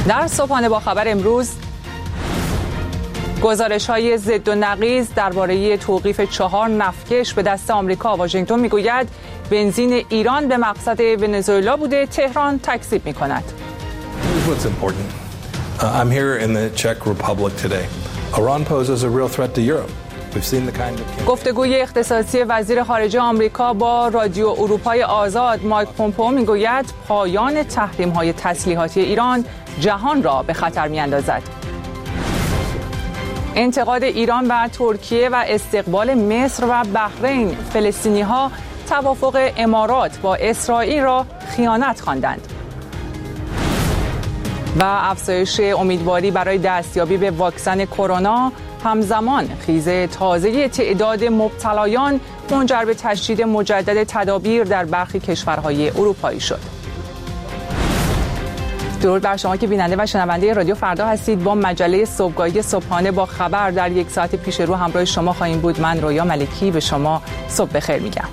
در صبحانه با خبر امروز گزارش‌های ضد و نقیض درباره توقیف 4 نفتکش به دست آمریکا. واشنگتن میگوید بنزین ایران به مقصد ونزوئلا بوده، تهران تکذیب می‌کند. I'm here in the Czech Republic today. Iran poses a real threat to Europe. گفتگوی اختصاصی وزیر خارجه آمریکا با رادیو اروپای آزاد مایک پومپئو میگوید پایان تحریم‌های تسلیحاتی ایران جهان را به خطر می‌اندازد. انتقاد ایران و ترکیه و استقبال مصر و بحرین، فلسطینی‌ها توافق امارات با اسرائیل را خیانت خواندند. و افزایش امیدواری برای دستیابی به واکسن کرونا، همزمان خیز تازه تعداد مبتلایان منجر به تشدید مجدد تدابیر در برخی کشورهای اروپایی شد. درود بر شما که بیننده و شنونده رادیو فردا هستید. با مجله صبحگاهی صبحانه با خبر در 1 ساعت پیش رو همراه شما خواهیم بود. من رویا ملکی به شما صبح بخیر میگم.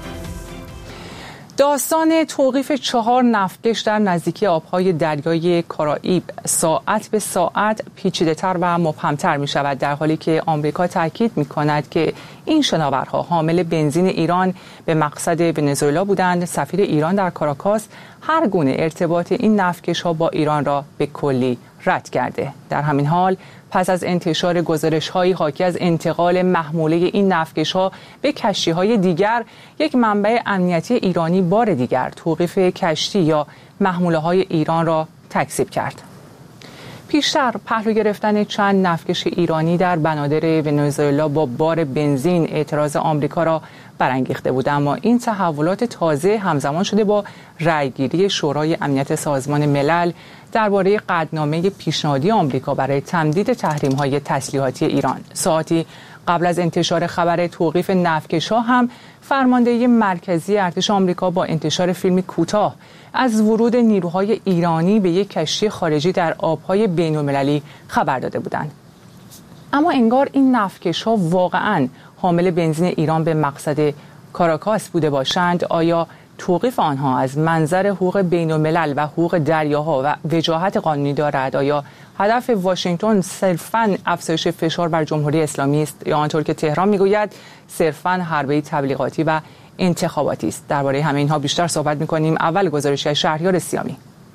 داستان توقیف 4 نفتکش در نزدیکی آبهای دریای کارائیب ساعت به ساعت پیچیده‌تر و مبهم‌تر می‌شود، در حالی که آمریکا تاکید می‌کند که این شناورها حامل بنزین ایران به مقصد ونزوئلا بودند. سفیر ایران در کاراکاس هر گونه ارتباط این نفتکش‌ها با ایران را به کلی رد کرده. در همین حال پس از انتشار گزارش‌هایی حاکی از انتقال محموله این نفتکش‌ها به کشتی‌های دیگر، یک منبع امنیتی ایرانی بار دیگر توقیف کشتی یا محموله‌های ایران را تکذیب کرد. پیشتر پهلو گرفتن چند نفتکش ایرانی در بنادر ونزوئلا با بار بنزین اعتراض آمریکا را برانگیخته بود، اما این تحولات تازه همزمان شده با رأیگیری شورای امنیت سازمان ملل درباره قطعنامه پیشنهادی آمریکا برای تمدید تحریم‌های تسلیحاتی ایران. ساعتی قبل از انتشار خبر توقیف نفتکش‌ها هم فرماندهی مرکزی ارتش آمریکا با انتشار فیلمی کوتاه از ورود نیروهای ایرانی به یک کشتی خارجی در آب‌های بین‌المللی خبر داده بودند. اما انگار این نفتکش‌ها واقعاً حامل بنزین ایران به مقصد کاراکاس بوده باشند. آیا توقیف آنها از منظر حقوق بین‌الملل و حقوق دریاها و وجاهت قانونی دارد؟ آیا هدف واشنگتن صرفاً افزایش فشار بر جمهوری اسلامی است، یا آنطور که تهران میگوید صرفاً حربه تبلیغاتی و انتخاباتی است؟ درباره همه اینها بیشتر صحبت می‌کنیم. اول گزارشی شهریار سیامی.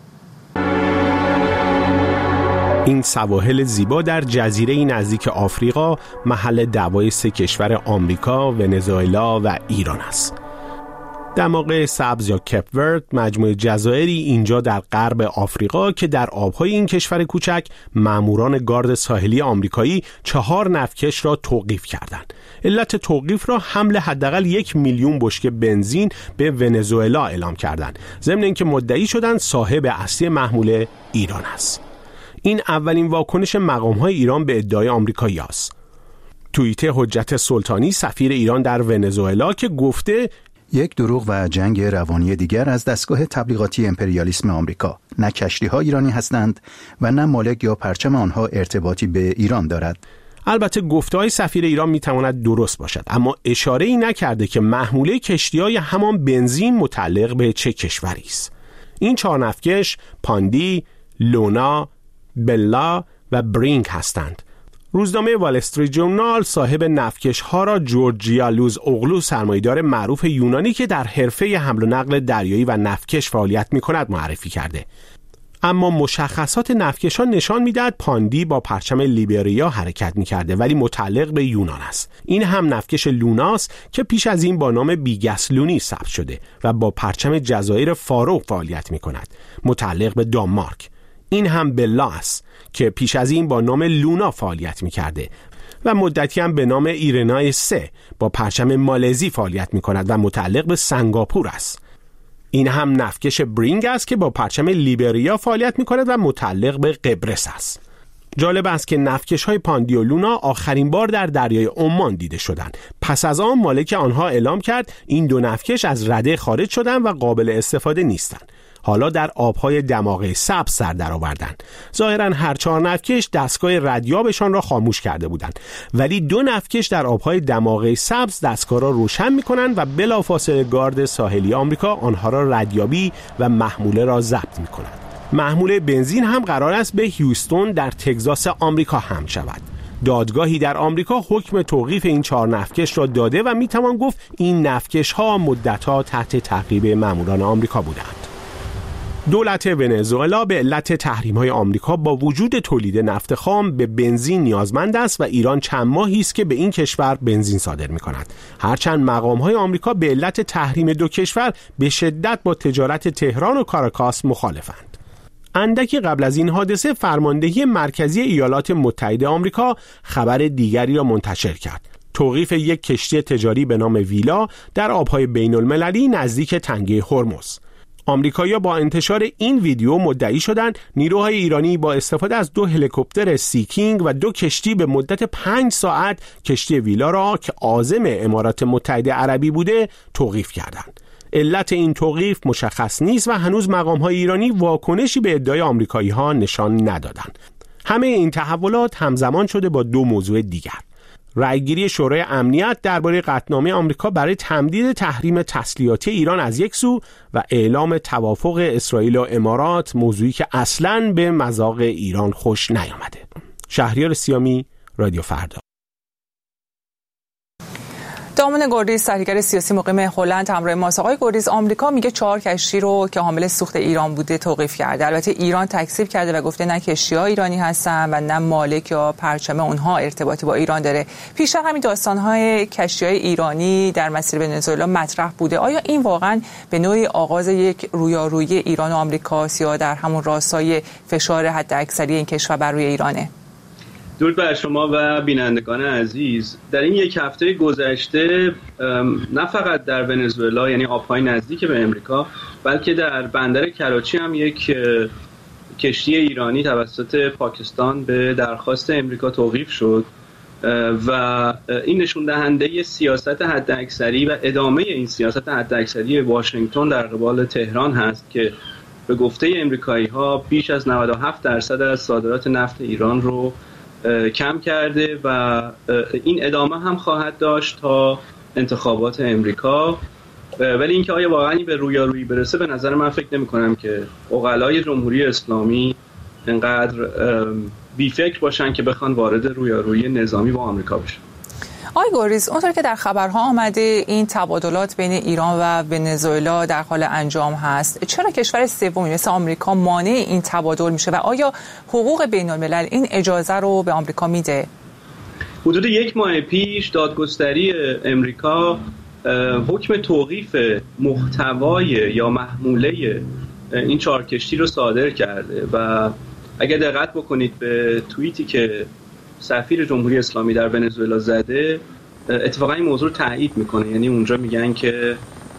این سواحل زیبا در جزیره نزدیک آفریقا محل دعوای 3 کشور آمریکا، ونزوئلا و ایران است. دماغ سبز یا کپ ورد، مجموعه جزایری اینجا در غرب آفریقا که در آبهای این کشور کوچک ماموران گارد ساحلی آمریکایی 4 نفتکش را توقیف کردند. علت توقیف را حمل حداقل 1 میلیون بشکه بنزین به ونزوئلا اعلام کردند، ضمن اینکه مدعی شدند صاحب اصلی محموله ایران است. این اولین واکنش مقام‌های ایران به ادعای آمریکایی است. توییت حجت سلطانی سفیر ایران در ونزوئلا که گفته یک دروغ و جنگ روانی دیگر از دستگاه تبلیغاتی امپریالیسم آمریکا. نه کشتی‌ها ایرانی هستند و نه مالک یا پرچم آنها ارتباطی به ایران دارد. البته گفته‌های سفیر ایران میتواند درست باشد، اما اشاره‌ای نکرده که محموله کشتی‌های همان بنزین متعلق به چه کشوری است. این 4 نفتکش پاندی، لونا، بلا و برینگ هستند. روزنامه وال استریت ژورنال صاحب نفتکش ها را جورجیالوس اوغلو، سرمایه‌دار معروف یونانی که در حرفه حمل و نقل دریایی و نفتکش فعالیت می‌کند معرفی کرده. اما مشخصات نفتکش ها نشان می‌دهد پاندی با پرچم لیبریا حرکت می‌کرده ولی متعلق به یونان است. این هم نفتکش لوناست که پیش از این با نام بیگس لونی ثبت شده و با پرچم جزایر فارو فعالیت می‌کند، متعلق به دانمارک. این هم بلا است که پیش از این با نام لونا فعالیت می‌کرده و مدتی هم به نام ایرنای 3 با پرچم مالزی فعالیت می‌کند و متعلق به سنگاپور است. این هم نفتکش برینگ است که با پرچم لیبریا فعالیت می‌کند و متعلق به قبرس است. جالب است که نفتکش‌های پاندی و لونا آخرین بار در دریای عمان دیده شدند. پس از آن مالک آنها اعلام کرد این 2 نفتکش از رده خارج شدند و قابل استفاده نیستند. حالا در آبهای دماغه سبز سر درآوردند. ظاهراً هر 4 نفتکش دستگاه ردیابشان را خاموش کرده بودند، ولی 2 نفتکش در آبهای دماغه سبز دستگاه را روشن می‌کنند و بلافاصله گارد ساحلی آمریکا آنها را ردیابی و محموله را ضبط می‌کند. محموله بنزین هم قرار است به هیوستون در تگزاس آمریکا حمل شود. دادگاهی در آمریکا حکم توقیف این 4 نفتکش را داده و میتوان گفت این نفتکش‌ها مدت‌ها تحت تعقیب ماموران آمریکا بودند. دولت ونزوئلا به علت تحریم‌های آمریکا با وجود تولید نفت خام به بنزین نیازمند است و ایران چند ماهی است که به این کشور بنزین صادر می‌کند. هرچند مقام‌های آمریکا به علت تحریم 2 کشور به شدت با تجارت تهران و کاراکاس مخالفند. اندکی قبل از این حادثه فرماندهی مرکزی ایالات متحده آمریکا خبر دیگری را منتشر کرد: توقیف یک کشتی تجاری به نام ویلا در آب‌های بین‌المللی نزدیک تنگه هرمز. آمریکایی‌ها با انتشار این ویدیو مدعی شدند نیروهای ایرانی با استفاده از 2 هلیکوپتر سی کینگ و 2 کشتی به مدت 5 ساعت کشتی ویلا را که عازم امارات متحده عربی بوده توقیف کردند. علت این توقیف مشخص نیست و هنوز مقام‌های ایرانی واکنشی به ادعای آمریکایی‌ها نشان ندادند. همه این تحولات همزمان شده با 2 موضوع دیگر: رأیگیری شورای امنیت درباره قطعنامه آمریکا برای تمدید تحریم تسلیحاتی ایران از یک سو و اعلام توافق اسرائیل و امارات، موضوعی که اصلاً به مذاق ایران خوش نیامده. شهریار سیامی، رادیو فردا. دامن گوریز، تحلیلگر سیاسی مقیم هلند، همراه ماست. آقای گوریز، آمریکا میگه 4 کشتی رو که حامل سوخت ایران بوده توقیف کرده. البته ایران تکذیب کرده و گفته نه کشتی‌ها ایرانی هستن و نه مالک یا پرچم اونها ارتباطی با ایران داره. پیش همین داستان‌های کشتی‌های ایرانی در مسیر ونزوئلا مطرح بوده. آیا این واقعاً به نوعی آغاز یک رویارویی ایران و آمریکاست یا در همون راستای فشار حداکثری این کشور بر روی ایرانه؟ درود بر شما و بینندگان عزیز. در این 1 هفته گذشته نه فقط در ونزوئلا یعنی آبهای نزدیک به امریکا، بلکه در بندر کراچی هم یک کشتی ایرانی توسط پاکستان به درخواست امریکا توقیف شد و این نشون دهنده سیاست حداکثری و ادامه این سیاست حداکثری واشنگتن در قبال تهران هست که به گفته امریکایی‌ها بیش از 97% از صادرات نفت ایران رو کم کرده و این ادامه هم خواهد داشت تا انتخابات امریکا. ولی اینکه آیا واقعا به رویارویی برسه، به نظر من فکر نمی کنم که عقلای جمهوری اسلامی انقدر بی‌فکر باشن که بخوان وارد رویارویی نظامی با آمریکا بشن. آقای گوریز، اونطور که در خبرها آمده این تبادلات بین ایران و ونزوئلا در حال انجام هست. چرا کشور سومی مثل آمریکا مانع این تبادل میشه و آیا حقوق بین الملل این اجازه رو به آمریکا میده؟ حدود 1 ماه پیش دادگستری امریکا حکم توقیف محتوای یا محموله این 4 کشتی رو صادر کرده و اگر دقت بکنید به توییتی که سفیر جمهوری اسلامی در ونزوئلا زده، اتفاقا این موضوع رو تایید میکنه. یعنی اونجا میگن که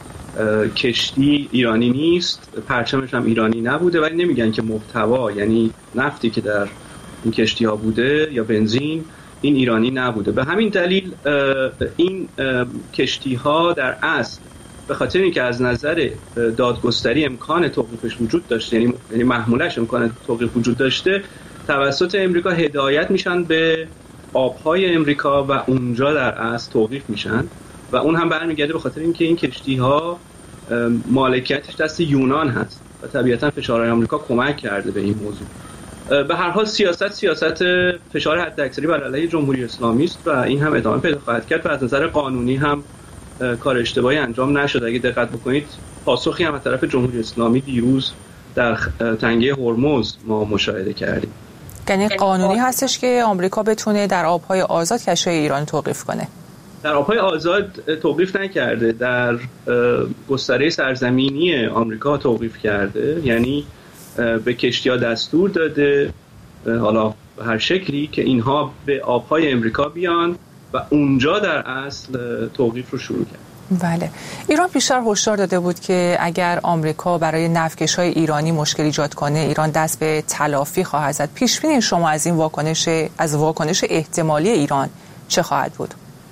کشتی ایرانی نیست، پرچمش هم ایرانی نبوده، ولی نمیگن که محتوا یعنی نفتی که در این کشتی ها بوده یا بنزین این ایرانی نبوده. به همین دلیل این کشتی ها در اصل به خاطر اینکه از نظر دادگستری امکان توقیفش وجود داشته، یعنی محمولش امکان توقیف وجود داشته، توسط امریکا هدایت میشن به آبهای امریکا و اونجا در اصل توقیف میشن و اون هم برمیگرده به خاطر اینکه این کشتی ها مالکیتش دست یونان هست و طبیعتا فشارهای آمریکا کمک کرده به این موضوع. به هر حال سیاست فشار حداکثری بر علیه جمهوری اسلامی است و این هم ادامه پیدا خواهد کرد و از نظر قانونی هم کار اشتباهی انجام نشده. اگه دقت بکنید پاسخی هم از طرف جمهوری اسلامی دیروز در تنگه هرمز ما مشاهده کردیم. یعنی قانونی هستش که آمریکا بتونه در آبهای آزاد کشتی ایران توقیف کنه؟ در آبهای آزاد توقیف نکرده، در گستره سرزمینی آمریکا توقیف کرده. یعنی به کشتی‌ها دستور داده، حالا به هر شکلی، که اینها به آبهای امریکا بیان و اونجا در اصل توقیف رو شروع کرد. بله. ایران پیشتر هشدار داده بود که اگر آمریکا برای نفتکش‌های ایرانی مشکل ایجاد کنه، ایران دست به تلافی خواهد زد. پیش بینی شما از این واکنش احتمالی ایران چه خواهد بود؟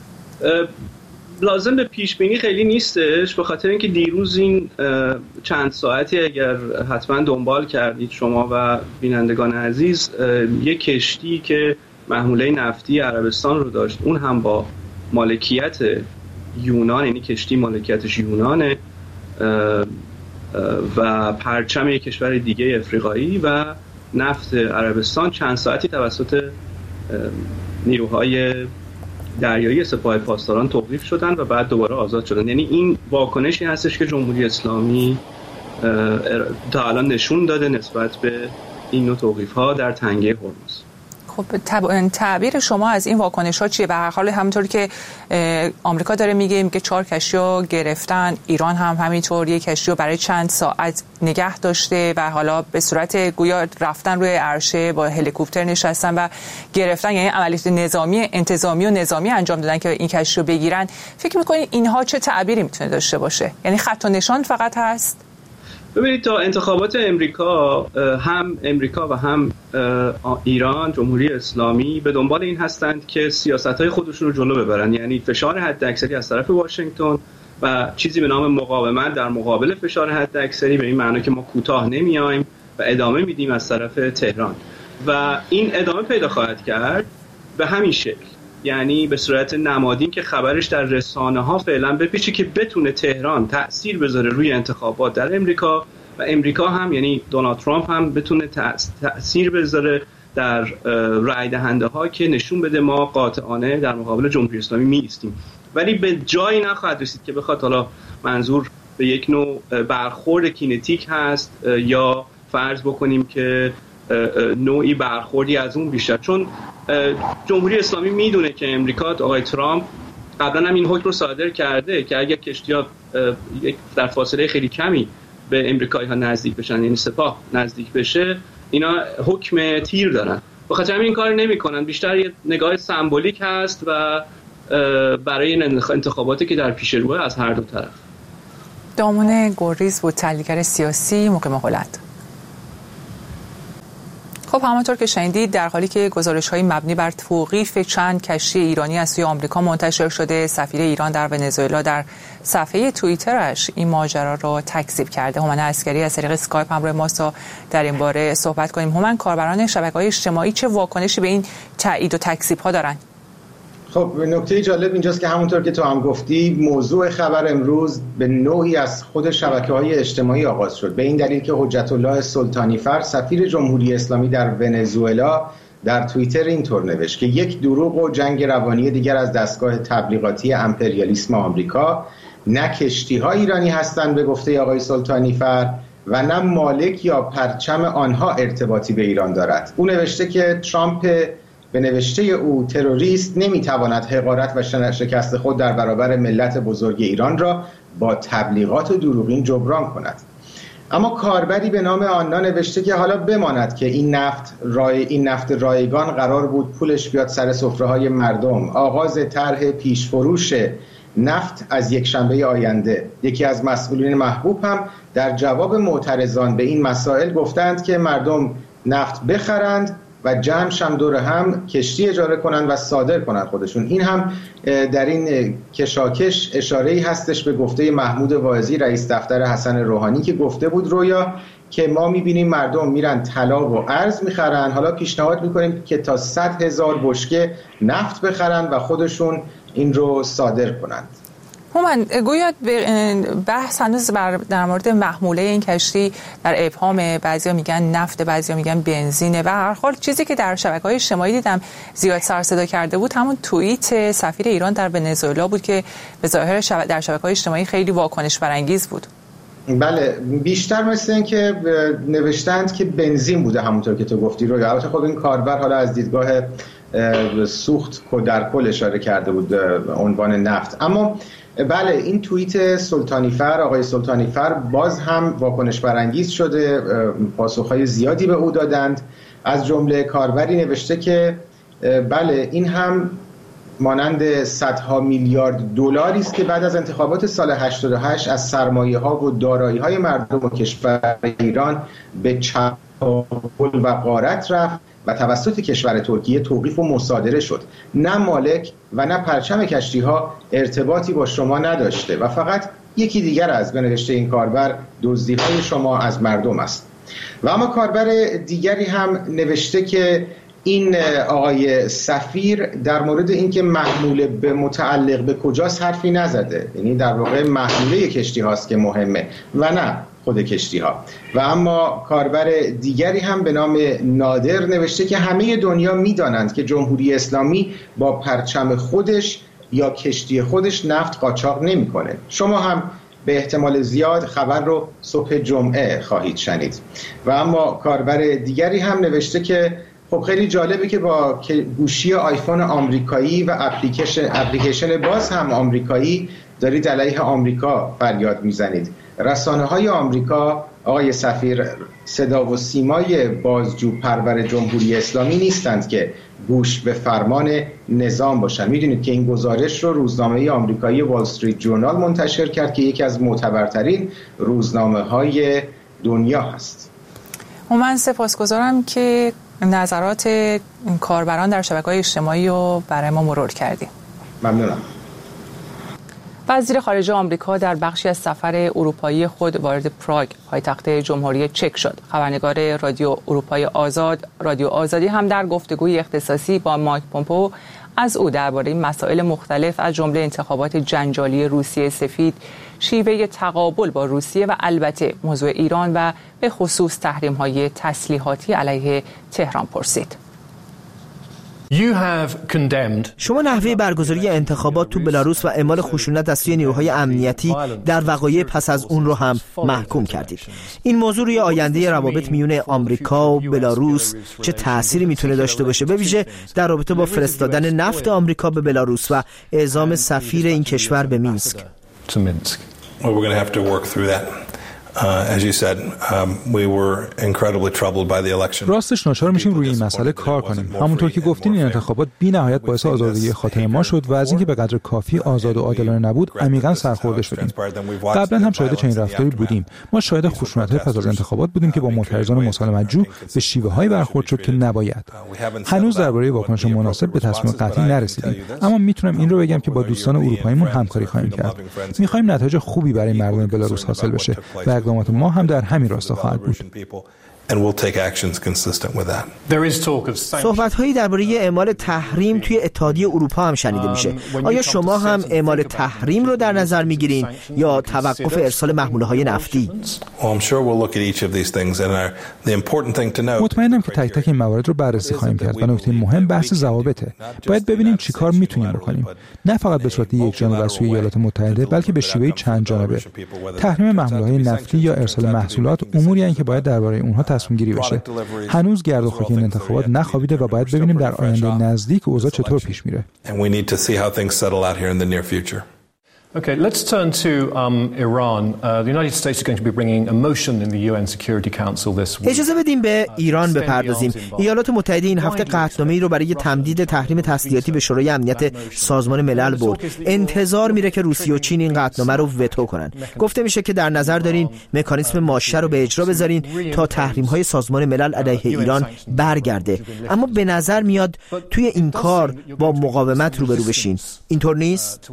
لازم به پیش بینی خیلی نیستش، به خاطر اینکه دیروز این چند ساعتی اگر حتما دنبال کردید شما و بینندگان عزیز، یک کشتی که محموله نفتی عربستان رو داشت، اون هم با مالکیت یونان، یعنی کشتی مالکیتش یونانه، و پرچم یک کشور دیگه افریقایی و نفت عربستان چند ساعتی توسط نیروهای دریایی سپاه پاسداران توقیف شدن و بعد دوباره آزاد شدن. یعنی این واکنشی هستش که جمهوری اسلامی تا الان نشون داده نسبت به این نوع توقیف‌ها در تنگه هرمز. خب تعبیر شما از این واکنش‌ها چیه؟ به هر حال همونطور که آمریکا داره میگه 4 کشتی رو گرفتن، ایران هم همینطور یک کشتی رو برای چند ساعت نگه داشته و حالا به صورت گویا رفتن روی عرشه با هلیکوپتر نشستن و گرفتن، یعنی عملیات نظامی انتظامی و نظامی انجام دادن که این کشتی رو بگیرن. فکر می‌کنید اینها چه تعبیری میتونه داشته باشه؟ یعنی خط و نشان فقط هست؟ ببینید تا انتخابات امریکا و هم ایران، جمهوری اسلامی به دنبال این هستند که سیاست‌های خودشون رو جلو ببرن، یعنی فشار حداکثری از طرف واشنگتن و چیزی به نام مقاومت در مقابل فشار حداکثری، به این معنی که ما کوتاه نمیایم و ادامه میدیم از طرف تهران و این ادامه پیدا خواهد کرد به همین شکل، یعنی به صورت نمادین که خبرش در رسانه‌ها فعلا بپیچه که بتونه تهران تأثیر بذاره روی انتخابات در امریکا و امریکا هم یعنی دونالد ترامپ هم بتونه تأثیر بذاره در رای دهنده ها که نشون بده ما قاطعانه در مقابل جمهوری اسلامی می ایستیم. ولی به جایی نخواهد رسید که بخواد، حالا منظور به یک نوع برخورد کینتیک هست یا فرض بکنیم که نوعی برخوردی از اون بیشتر، چون جمهوری اسلامی میدونه که امریکا، آقای ترامپ قبلا هم این حکم رو صادر کرده که اگر کشتی‌ها در فاصله خیلی کمی به امریکایی‌ها نزدیک بشن، یعنی سپاه نزدیک بشه، اینا حکم تیر دارن. بخاطر همین این کار نمی‌کنن، بیشتر یه نگاه سمبولیک هست و برای این انتخاباتی که در پیش روه از هر دو طرف. دامون گریز بود، تحلیلگر سیاسی، مقیم هلند. خب همانطور که شنیدید، در حالی که گزارش‌های مبنی بر توقیف چند کشتی ایرانی از سوی آمریکا منتشر شده، سفیر ایران در ونزوئلا در صفحه توییترش این ماجرا را تکذیب کرده. هومن عسکری از طریق اسکایپ همراه ماست تا در این باره صحبت کنیم. هومن، کاربران شبکه‌های اجتماعی چه واکنشی به این تایید و تکذیب‌ها دارند؟ خب نکته جالب اینجاست که همونطور که تو هم گفتی، موضوع خبر امروز به نوعی از خود شبکه‌های اجتماعی آغاز شد، به این دلیل که حجت الله سلطانیفر سفیر جمهوری اسلامی در ونزوئلا در توییتر اینطور نوشت که یک دروغ و جنگ روانی دیگر از دستگاه تبلیغاتی امپریالیسم آمریکا، نه کشتی‌ها ایرانی هستند به گفته آقای سلطانیفر و نه مالک یا پرچم آنها ارتباطی به ایران دارد. او نوشته که ترامپ به نوشته او تروریست نمیتواند حقارت و شکست خود در برابر ملت بزرگ ایران را با تبلیغات و دروغین جبران کند. اما کاربری به نام آنا نوشته که حالا بماند که این نفت رایگان قرار بود پولش بیاد سر سفره‌های مردم. آغاز طرح پیشفروش نفت از یک شنبه آینده. یکی از مسئولین محبوب هم در جواب معترضان به این مسائل گفتند که مردم نفت بخرند و جمعش هم دور هم کشتی اجاره کنن و صادر کنن خودشون. این هم در این کشاکش اشاره‌ای هستش به گفته محمود واعظی رئیس دفتر حسن روحانی که گفته بود رویا که ما می‌بینیم مردم میرن طلا و ارز می‌خرن، حالا پیشنهاد می‌کنیم که تا 100,000 بشکه نفت بخرن و خودشون این رو صادر کنند. هومن، گویا بحث هنوز در مورد محموله این کشتی در ابهام، بعضیا میگن نفت، بعضیا میگن بنزینه و هر حال چیزی که در شبکه‌های اجتماعی دیدم زیاد سر صدا کرده بود همون توییت سفیر ایران در ونزوئلا بود که به ظاهر در شبکه‌های اجتماعی خیلی واکنش برانگیز بود. بله، بیشتر مثل این که نوشتند که بنزین بوده همونطور که تو گفتی رو. البته خب این کاربر حالا از دیدگاه سوخت در کل اشاره کرده بود عنوان نفت. اما بله، این توییت سلطانیفر، آقای سلطانیفر باز هم واکنش برانگیز شده، پاسخهای زیادی به او دادند. از جمله کاربری نوشته که بله این هم مانند صدها میلیارد دلاری است که بعد از انتخابات سال 88 از سرمایه‌ها و دارایی‌های مردم و کشور ایران به چپاول و غارت رفت و توسط کشور ترکیه توقیف و مصادره شد. نه مالک و نه پرچم کشتی‌ها ارتباطی با شما نداشته و فقط یکی دیگر از، به نوشته این کاربر، دزدی‌های شما از مردم است. و اما کاربر دیگری هم نوشته که این آقای سفیر در مورد اینکه محموله به متعلق به کجاست حرفی نزده، یعنی در واقع محموله کشتی هاست که مهمه و نه خود کشتی‌ها. و اما کاربر دیگری هم به نام نادر نوشته که همه دنیا می‌دانند که جمهوری اسلامی با پرچم خودش یا کشتی خودش نفت قاچاق نمی‌کنه. شما هم به احتمال زیاد خبر رو صبح جمعه خواهید شنید. و اما کاربر دیگری هم نوشته که خب خیلی جالبه که با گوشی آیفون آمریکایی و اپلیکیشن باز هم آمریکایی دارید علیه آمریکا فریاد میزنید. رسانه‌های آمریکا آقای سفیر صدا و سیمای بازجو پرور جمهوری اسلامی نیستند که گوش به فرمان نظام باشند. میدونید که این گزارش رو روزنامه آمریکایی وال استریت جورنال منتشر کرد که یکی از معتبرترین روزنامه‌های دنیا هست. من سپاسگزارم که نظرات کاربران در شبکه‌های اجتماعی رو برای ما مرور کردیم. ممنونم. وزیر خارجه آمریکا در بخشی از سفر اروپایی خود وارد پراگ پایتخت جمهوری چک شد. خبرنگار رادیو اروپای آزاد رادیو آزادی هم در گفتگوی اختصاصی با مایک پومپئو از او درباره مسائل مختلف از جمله انتخابات جنجالی روسیه سفید، شیوه تقابل با روسیه و البته موضوع ایران و به خصوص تحریم‌های تسلیحاتی علیه تهران پرسید. شما نحوه برگزاری انتخابات تو بلاروس و اعمال خشونت از سوی نیروهای امنیتی در وقایع پس از اون رو هم محکوم کردید. این موضوع روی آینده روابط میون آمریکا و بلاروس چه تأثیری میتونه داشته باشه، به ویژه در رابطه با فرستادن نفت آمریکا به بلاروس و اعزام سفیر این کشور به مینسک؟ راستش ناچار میشیم روی این مسئله کار کنیم. همونطور که گفتین این انتخابات بی نهایت باعث آزادگی خاطر ما شد و از اینکه به قدر کافی آزاد و عادلانه نبود عمیقا سرخورده شدیم. قبلا هم شاهد چنین رفتاری بودیم. ما شاهد خشونت‌های پس از انتخابات بودیم که با معترضان مسالمت‌جو به شیوه‌هایی برخورد شد که نباید. هنوز درباره واکنش مناسب به تصمیم قطعی نرسیدیم، اما میتونم این رو بگم که با دوستان اروپاییمون همکاری خواهیم کرد. می‌خوایم نتایج خوبی برای مردم بلاروس حاصل بشه و اقدامات ما هم در همین راستا خواهد بود. صحبت‌هایی درباره اعمال تحریم توی اتحادیه اروپا هم شنیده میشه. آیا شما هم اعمال تحریم رو در نظر میگیرین یا توقف ارسال محموله‌های نفتی؟ مطمئنم که تک تک این موارد رو بررسی خواهیم کرد و نکته مهم بحث ضوابطه. باید ببینیم چیکار میتونیم بکنیم. نه فقط به صورت یک جانبه از سوی ایالات متحده، بلکه به شیوه چند جانبه. تحریم محموله‌های نفتی یا ارسال محصولات اموری هستند که باید درباره اونها تصمیم گیری بشه. هنوز گرد و خاک این انتخابات نخوابیده و باید ببینیم در آینده نزدیک اوضاع چطور پیش میره. Okay, let's turn to Iran. The United States is going to be bringing a motion in the UN Security Council this week. اجازه بدیم به ایران بپردازیم. ایالات متحده این هفته قطعنامه‌ای رو برای تمدید تحریم تسلیحاتی به شورای امنیت سازمان ملل برد. انتظار میره که روسیه و چین این قطعنامه رو وتو کنن. گفته میشه که در نظر دارین مکانیزم ماشه رو به اجرا بذارین تا تحریم‌های سازمان ملل علیه ایران برگرده. اما به نظر میاد توی این کار با مقاومت روبرو بشین. اینطور نیست؟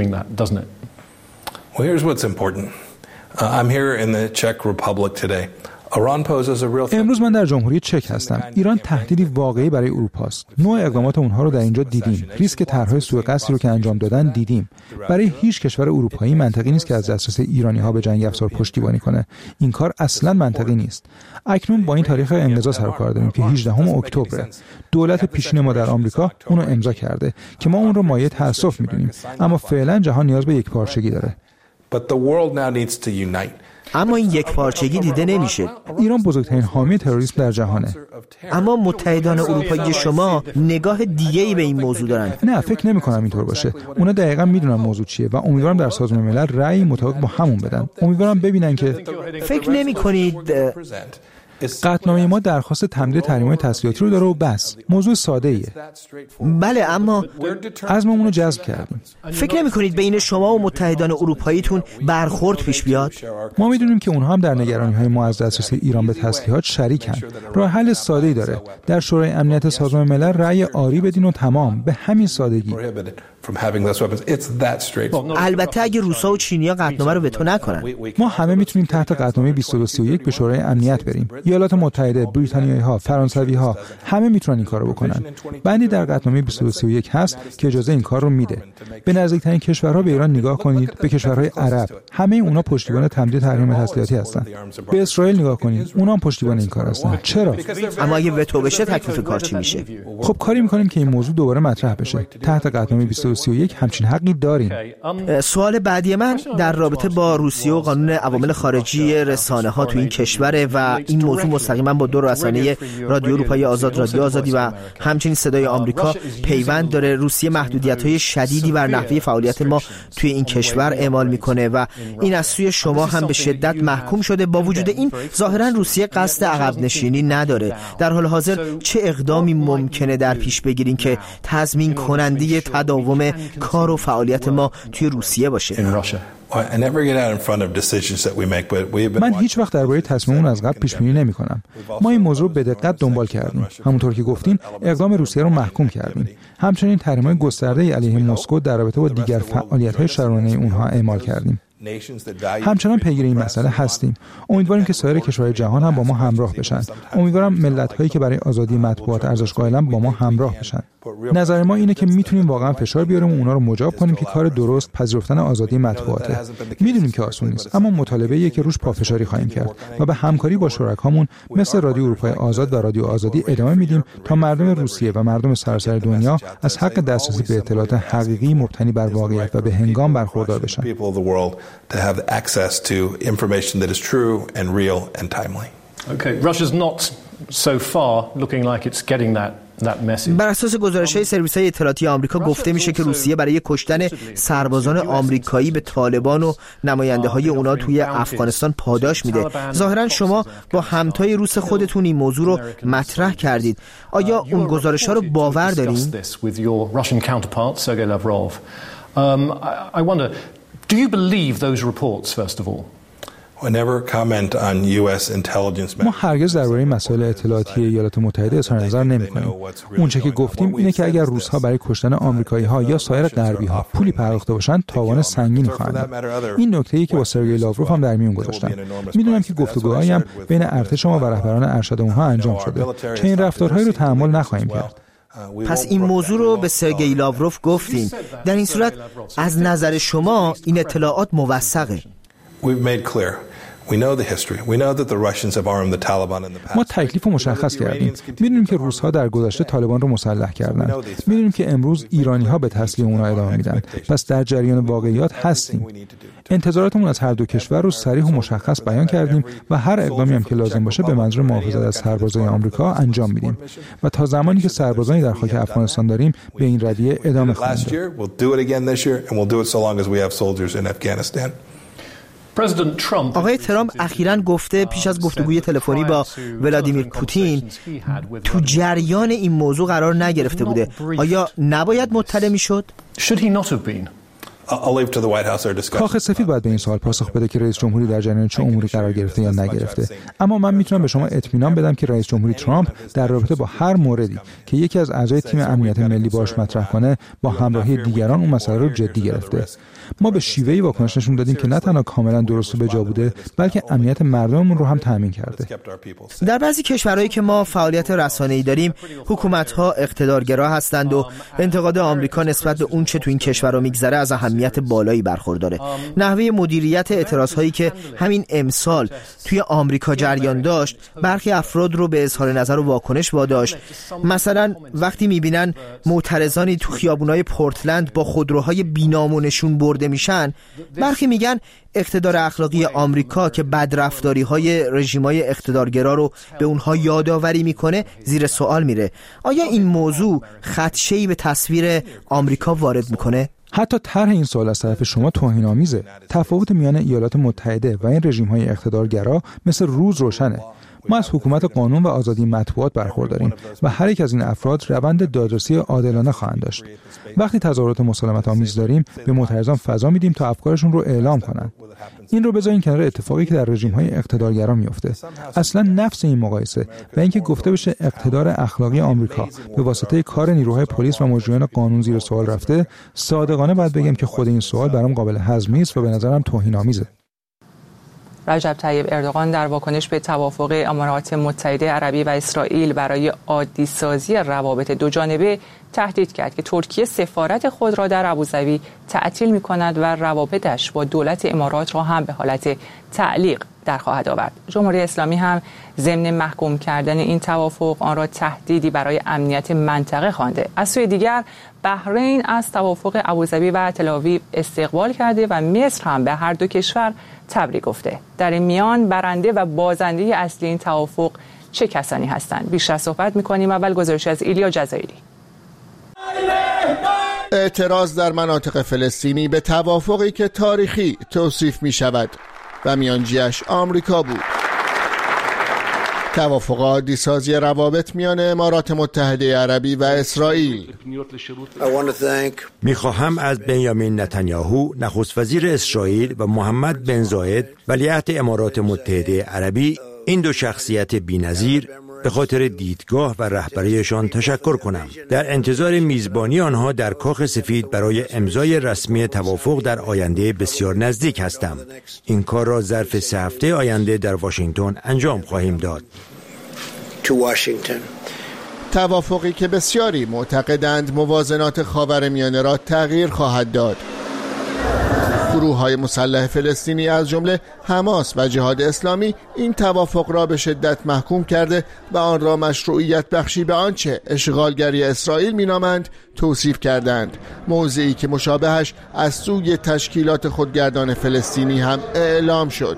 Well, here's what's important. I'm here in the Czech Republic today. امروز من در جمهوری چک هستم. ایران تهدیدی واقعی برای اروپا است. نوع اقدامات اونها رو در اینجا دیدیم. ریسک طرح‌های سوء قصدی رو که انجام دادن دیدیم. برای هیچ کشور اروپایی منطقی نیست که از دسترس ایرانی‌ها به جنگ افزار پشتیبانی کنه. این کار اصلاً منطقی نیست. اکنون با این تاریخ انقضا سر و کار داریم که 18 اکتبر. دولت پیشین ما در آمریکا اون رو امضا کرده که ما اون رو مایه تأسف می‌دونیم. اما فعلاً جهان نیاز به یکپارچگی داره. But the world now needs to unite. اما این یک پارچگی دیده نمیشه. ایران بزرگترین حامی تروریسم در جهانه. اما متحدان اروپایی شما نگاه دیگه‌ای به این موضوع دارن. نه، فکر نمی‌کنم اینطور باشه. اونا دقیقاً میدونن موضوع چیه و امیدوارم در سازمان ملل رأی مطابق با همون بدن. امیدوارم ببینن که فکر نمی‌کنید قطعنامه ما درخواست تمدید تحریم‌های تسلیحاتی رو داره و بس. موضوع ساده‌ایه. بله، اما عزممون رو جذب کردیم. فکر نمی‌کنید بین شما و متحدان اروپاییتون برخورد پیش بیاد؟ ما می‌دونیم که اونها هم در نگرانی‌های ما از دسترسی ایران به تسلیحات شریکن. راه حل ساده‌ای داره. در شورای امنیت سازمان ملل رأی آری بدین و تمام. به همین سادگی. from having less weapons. It's that straightforward. البته اگه روسا و چینیا قطعنامه رو وتو نکنن. ما همه میتونیم تحت قطعنامه 2231 به شورای امنیت بریم. ایالات متحده، بریتانیایی‌ها، فرانسوی‌ها همه میتونن این کارو بکنن. بندی در قطعنامه 2231 هست که اجازه این کار رو میده. به نزدیکترین کشورها به ایران نگاه کنید، به کشورهای عرب. همه اونا پشتیبان تمدید تحریم تسلیحاتی هستن. به اسرائیل نگاه کنید، اونا هم پشتیبان این کار هستن. چرا؟ اما اگه وتو بشه تکلیف کار چی میشه؟ خب کاری میکنیم که این موضوع دوباره مطرح بشه. تحت قطعنامه 2231 همچین حقی داریم. سوال بعدی من در رابطه با روسیه و قانون عوامل خارجی رسانه‌ها تو این کشور و این موضوع مستقیما با دو رسانه رادیو اروپایی آزاد، رادیو آزادی و همچنین صدای آمریکا پیوند داره. روسیه محدودیت‌های شدیدی بر نحوه فعالیت ما توی این کشور اعمال میکنه و این از سوی شما هم به شدت محکوم شده. با وجود این ظاهرا روسیه قصد عقب نشینی نداره. در حال حاضر چه اقدامی ممکنه در پیش بگیرین که تضمین کننده تداوم کار و فعالیت ما توی روسیه باشه؟ من هیچ وقت درباره تصمیممون از قبل پیش بینی نمی‌کنم. ما این موضوع به دقت دنبال کردیم. همونطور که گفتین اقدام روسیه رو محکوم کردیم. همچنین تحریم‌های گسترده علیه مسکو در رابطه با دیگر فعالیت‌های شرانه اونها اعمال کردیم. همچنان پیگیر این مسئله هستیم. امیدواریم که سایر کشورهای جهان هم با ما همراه بشن. امیدوارم ملت‌هایی که برای آزادی مطبوعات ارزش قائلن با ما همراه بشن. نظر ما اینه که میتونیم واقعا فشار بیاریم و اونا رو مجاب کنیم که کار درست پذیرفتن آزادی مطبوعاته. میدونیم که آسون نیست، اما مطالبه‌ایه که روش پافشاری خواهیم کرد و به همکاری با شرکامون مثل رادیو اروپای آزاد و رادیو آزادی ادامه میدیم تا مردم روسیه و مردم سراسر دنیا از حق دسترسی به اطلاعات حقیقی مبتنی بر واقعیت و به هنگام برخوردار بشن. To have access to information that is true and real and timely. Okay, Russia's not so far looking like it's getting that message. بر اساس گزارش‌های سرویس‌های اطلاعاتی آمریکا گفته میشه که روسیه برای کشتن سربازان آمریکایی به طالبان و نماینده‌های اونا توی افغانستان پاداش میده. ظاهراً شما با همتای روس خودتون این موضوع رو مطرح کردید. آیا اون گزارش‌ها رو باور دارین؟ I wonder, do you believe those reports first of all? ما هرگز درباره مسائل اطلاعاتی ایالات متحده اظهار نظر نمی‌کنیم. اونچه که گفتیم اینه که اگر روس‌ها برای کشتن آمریکایی‌ها یا سایر غربی‌ها پولی پرداخته باشند تاوان سنگینی خواهند داشت. این نکته‌ای که با سرگئی لاوروف هم در میون گذاشتم. میدونم که گفتگوهایی هم بین ارتش ما و رهبران ارشد اونها انجام شده که این رفتارهایی رو تحمل نخواهیم کرد. پس این موضوع رو به سرگئی لاوروف گفتین. در این صورت از نظر شما این اطلاعات موثقه؟ ما تکلیف رو مشخص کردیم. میدونیم که روس‌ها در گذشته طالبان رو مسلح کردند. میدونیم که امروز ایرانی‌ها به تسلیح اونها ادامه میدن. پس در جریان واقعیات هستیم. انتظاراتمون از هر دو کشور رو صریح و مشخص بیان کردیم و هر اقدامی هم که لازم باشه به منظور محافظت از سربازان آمریکا انجام میدیم. و تا زمانی که سربازانی در خاک افغانستان داریم به این رویه ادامه خواهیم داد. آقای ترامپ اخیراً گفته پیش از گفتگوی تلفنی با ولادیمیر پوتین تو جریان این موضوع قرار نگرفته بوده. آیا نباید مطلع میشد؟ کاخ سفید باید به این سوال پاسخ بده که رئیس جمهوری در جریان چه اموری قرار گرفته یا نگرفته. اما من میتونم به شما اطمینان بدم که رئیس جمهوری ترامپ در رابطه با هر موردی که یکی از اعضای تیم امنیت ملی باش مطرح کنه با همراهی دیگران اون مسئله رو جدی گرفته. ما به شیوهی واکنش نشون دادیم که نه تنها کاملا درست و به جا بوده بلکه امنیت مردممون رو هم تضمین کرده. در بعضی کشورهایی که ما فعالیت رسانه‌ای داریم حکومت‌ها اقتدارگرا هستند و انتقاد آمریکا نسبت به اون چه تو این کشورها میگذره از اهمیت بالایی برخورداره. نحوه مدیریت اعتراضهایی که همین امسال توی آمریکا جریان داشت برخی افراد رو به اظهار نظر و واکنش واداشت. مثلا وقتی میبینن معترضانی تو خیابونای پورتلند با خودروهای بی‌نام برده میشن، برخی میگن اقتدار اخلاقی آمریکا که بدرفتاری‌های رژیم‌های اقتدارگرا رو به اونها یادآوری میکنه زیر سوال میره. آیا این موضوع خدشه‌ای به تصویر آمریکا وارد میکنه؟ حتی طرح این سوال از طرف شما توهین‌آمیزه. تفاوت میان ایالات متحده و این رژیم‌های اقتدارگرا مثل روز روشنه. ما از حکومت قانون و آزادی مطبوعات برخورداریم و هر یک از این افراد روند دادرسی عادلانه خواهند داشت. وقتی تظاهرات مسالمت آمیز داریم به معترضان فضا میدیم تا افکارشون رو اعلام کنند. این رو بذارین کنار اتفاقی که در رژیم‌های اقتدارگرا میفته. اصلا نفس این مقایسه و اینکه گفته بشه اقتدار اخلاقی آمریکا به واسطه کار نیروهای پلیس و مجریان قانون زیر سوال رفته، صادقانه باید بگم که خود این سوال برام قابل هضم نیست و به نظرم توهین‌آمیزه. رجب طیب اردوغان در واکنش به توافق امارات متحده عربی و اسرائیل برای عادی سازی روابط دوجانبه تهدید کرد که ترکیه سفارت خود را در ابوظبی تعطیل می‌کند و روابطش با دولت امارات را هم به حالت تعلیق در خواهد آورد. جمهوری اسلامی هم ضمن محکوم کردن این توافق آن را تهدیدی برای امنیت منطقه خوانده. از سوی دیگر بحرین از توافق ابوظبی و تل‌آویو استقبال کرده و مصر هم به هر دو کشور تبریک گفته. در این میان برنده و بازنده اصلی این توافق چه کسانی هستند؟ بیشتر صحبت می‌کنیم. اول گزارش از ایلیا جزایری. اعتراض در مناطق فلسطینی به توافقی که تاریخی توصیف می شود و میانجیش آمریکا بود. توافق عادی سازی روابط میان امارات متحده عربی و اسرائیل. میخواهم از بنیامین نتانیاهو نخست وزیر اسرائیل و محمد بن زاید ولیعهد امارات متحده عربی، این دو شخصیت بی‌نظیر، به خاطر دیدگاه و رهبریشان تشکر کنم. در انتظار میزبانی آنها در کاخ سفید برای امضای رسمی توافق در آینده بسیار نزدیک هستم. این کار را ظرف 3 هفته آینده در واشنگتن انجام خواهیم داد. توافقی که بسیاری معتقدند موازنات خاورمیانه را تغییر خواهد داد. گروه‌های مسلح فلسطینی از جمله حماس و جهاد اسلامی این توافق را به شدت محکوم کرده و آن را مشروعیت بخشی به آنچه اشغالگری اسرائیل می‌نامند توصیف کردند، موضعی که مشابهش از سوی تشکیلات خودگردان فلسطینی هم اعلام شد.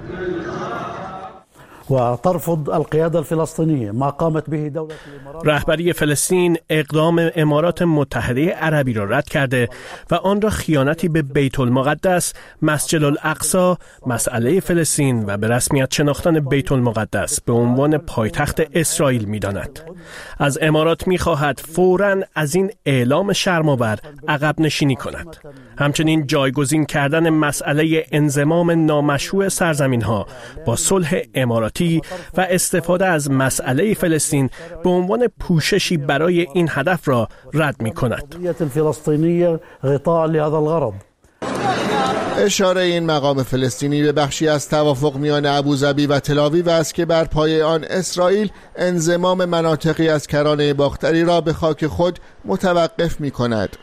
وترفض القيادة الفلسطينية ما قامت به دولة الإمارات. رهبری فلسطین اقدام امارات متحده عربی را رد کرده و آن را خیانتی به بیت المقدس، مسجد الاقصی، مسئله فلسطین و به رسمیت شناختن بیت المقدس به عنوان پایتخت اسرائیل می‌داند. از امارات می‌خواهد فوراً از این اعلام شرم‌آور عقب نشینی کند. همچنین جایگزین کردن مسئله انضمام نامشروع سرزمین‌ها با صلح امارات و استفاده از مسئله فلسطین به عنوان پوششی برای این هدف را رد می کند. اشاره این مقام فلسطینی به بخشی از توافق میان ابوظبی و تل‌آویو است که بر پایه آن اسرائیل انضمام مناطقی از کرانه باختری را به خاک خود متوقف می کند.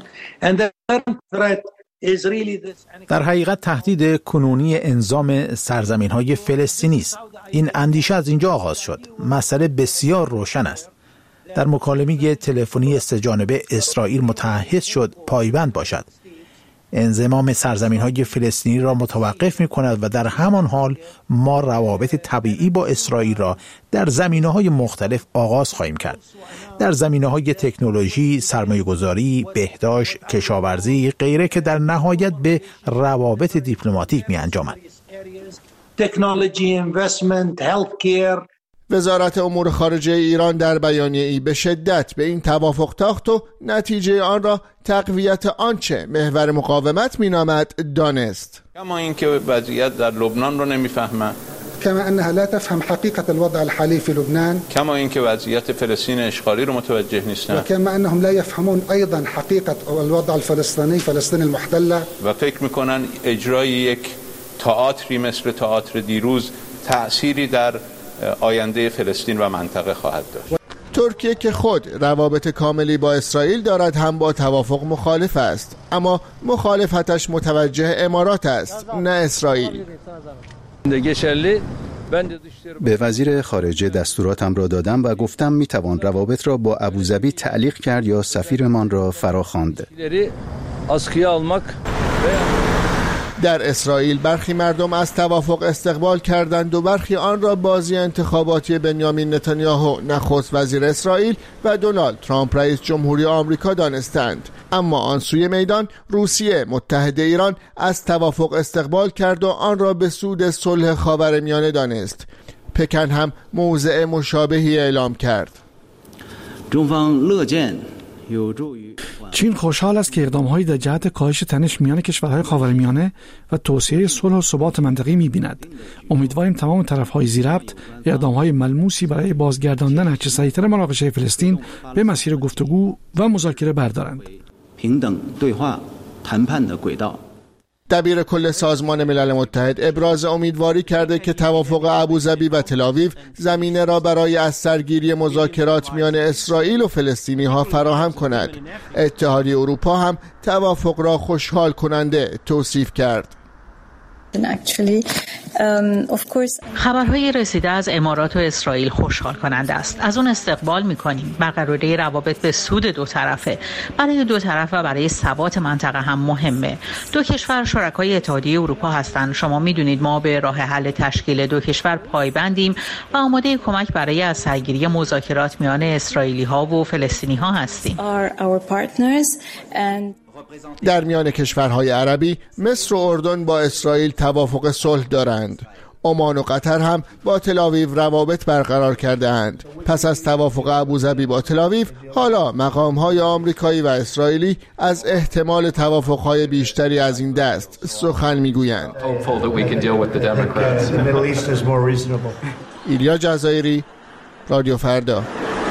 در حقیقت تهدید کنونی انضام سرزمین‌های فلسطینی است. این اندیشه از اینجا آغاز شد. مسئله بسیار روشن است. در مکالمه تلفنی 3 جانبه اسرائیل متعهد شد پایبند باشد. انضمام سرزمین‌های فلسطینی را متوقف می‌کند و در همان حال ما روابط طبیعی با اسرائیل را در زمینه‌های مختلف آغاز خواهیم کرد. در زمینه‌های تکنولوژی، سرمایه‌گذاری، بهداشت، کشاورزی، غیره که در نهایت به روابط دیپلماتیک می‌انجامد. تکنولوژی، اینوستمنت، هلت کیر. وزارت امور خارجه ایران در بیانیه‌ای به شدت به این توافق تاخت و نتیجه آن را تقویت آنچه محور مقاومت مینامد دانست. کما اینکه وضعیت در لبنان رو نمیفهمند، كما انها لا تفهم حقيقه الوضع الحالي في لبنان، کما اینکه وضعیت فلسطین اشغالی رو متوجه نیستند، و كما انهم لا يفهمون ايضا حقيقه الوضع الفلسطيني فلسطين المحتله، و فکر میکنن اجرای یک تئاتری مثل تئاتر دیروز تأثیری در آینده فلسطین و منطقه خواهد داشت. ترکیه که خود روابط کاملی با اسرائیل دارد هم با توافق مخالف است، اما مخالفتش متوجه امارات است نه اسرائیل. به وزیر خارجه دستوراتم را دادم و گفتم میتوان روابط را با ابوظبی تعلیق کرد یا سفیرمان را فراخواند. در اسرائیل برخی مردم از توافق استقبال کردند و برخی آن را بازی انتخاباتی بنیامین نتانیاهو نخست وزیر اسرائیل و دونالد ترامپ رئیس جمهوری آمریکا دانستند. اما آن سوی میدان روسیه متحد ایران از توافق استقبال کرد و آن را به سود صلح خاورمیانه دانست. پکن هم موضع مشابهی اعلام کرد. چین خوشحال است که اقدام‌هایی در جهت کاهش تنش میان کشورهای خاورمیانه و توسعه صلح و ثبات منطقی می‌بیند. امیدواریم تمام طرف‌های ذی‌ربط اقدام‌های ملموسی برای بازگرداندن هرچه سریعتر مناقشه فلسطین به مسیر گفتگو و مذاکره بردارند. دبیر کل سازمان ملل متحد ابراز امیدواری کرده که توافق ابوظبی و تل‌آویو زمینه را برای از سرگیری مذاکرات میان اسرائیل و فلسطینی ها فراهم کند. اتحادیه اروپا هم توافق را خوشحال کننده توصیف کرد. خبرهای رسیده از امارات و اسرائیل خوشحال کننده است. از اون استقبال می‌کنیم. برقراری روابط به سود دو طرفه. برای دو طرف و برای ثبات منطقه هم مهمه. دو کشور شرکای اتحادیه اروپا هستند. شما می‌دونید ما به راه حل تشکیل دو کشور پایبندیم و آماده کمک برای از سرگیری مذاکرات میان اسرائیلی‌ها و فلسطینی‌ها هستیم. در میان کشورهای عربی مصر و اردن با اسرائیل توافق صلح دارند. عمان و قطر هم با تل‌آویو روابط برقرار کرده اند. پس از توافق ابوظبی با تل‌آویو، حالا مقام‌های آمریکایی و اسرائیلی از احتمال توافق‌های بیشتری از این دست سخن می‌گویند. ایلیا جزایری، رادیو فردا.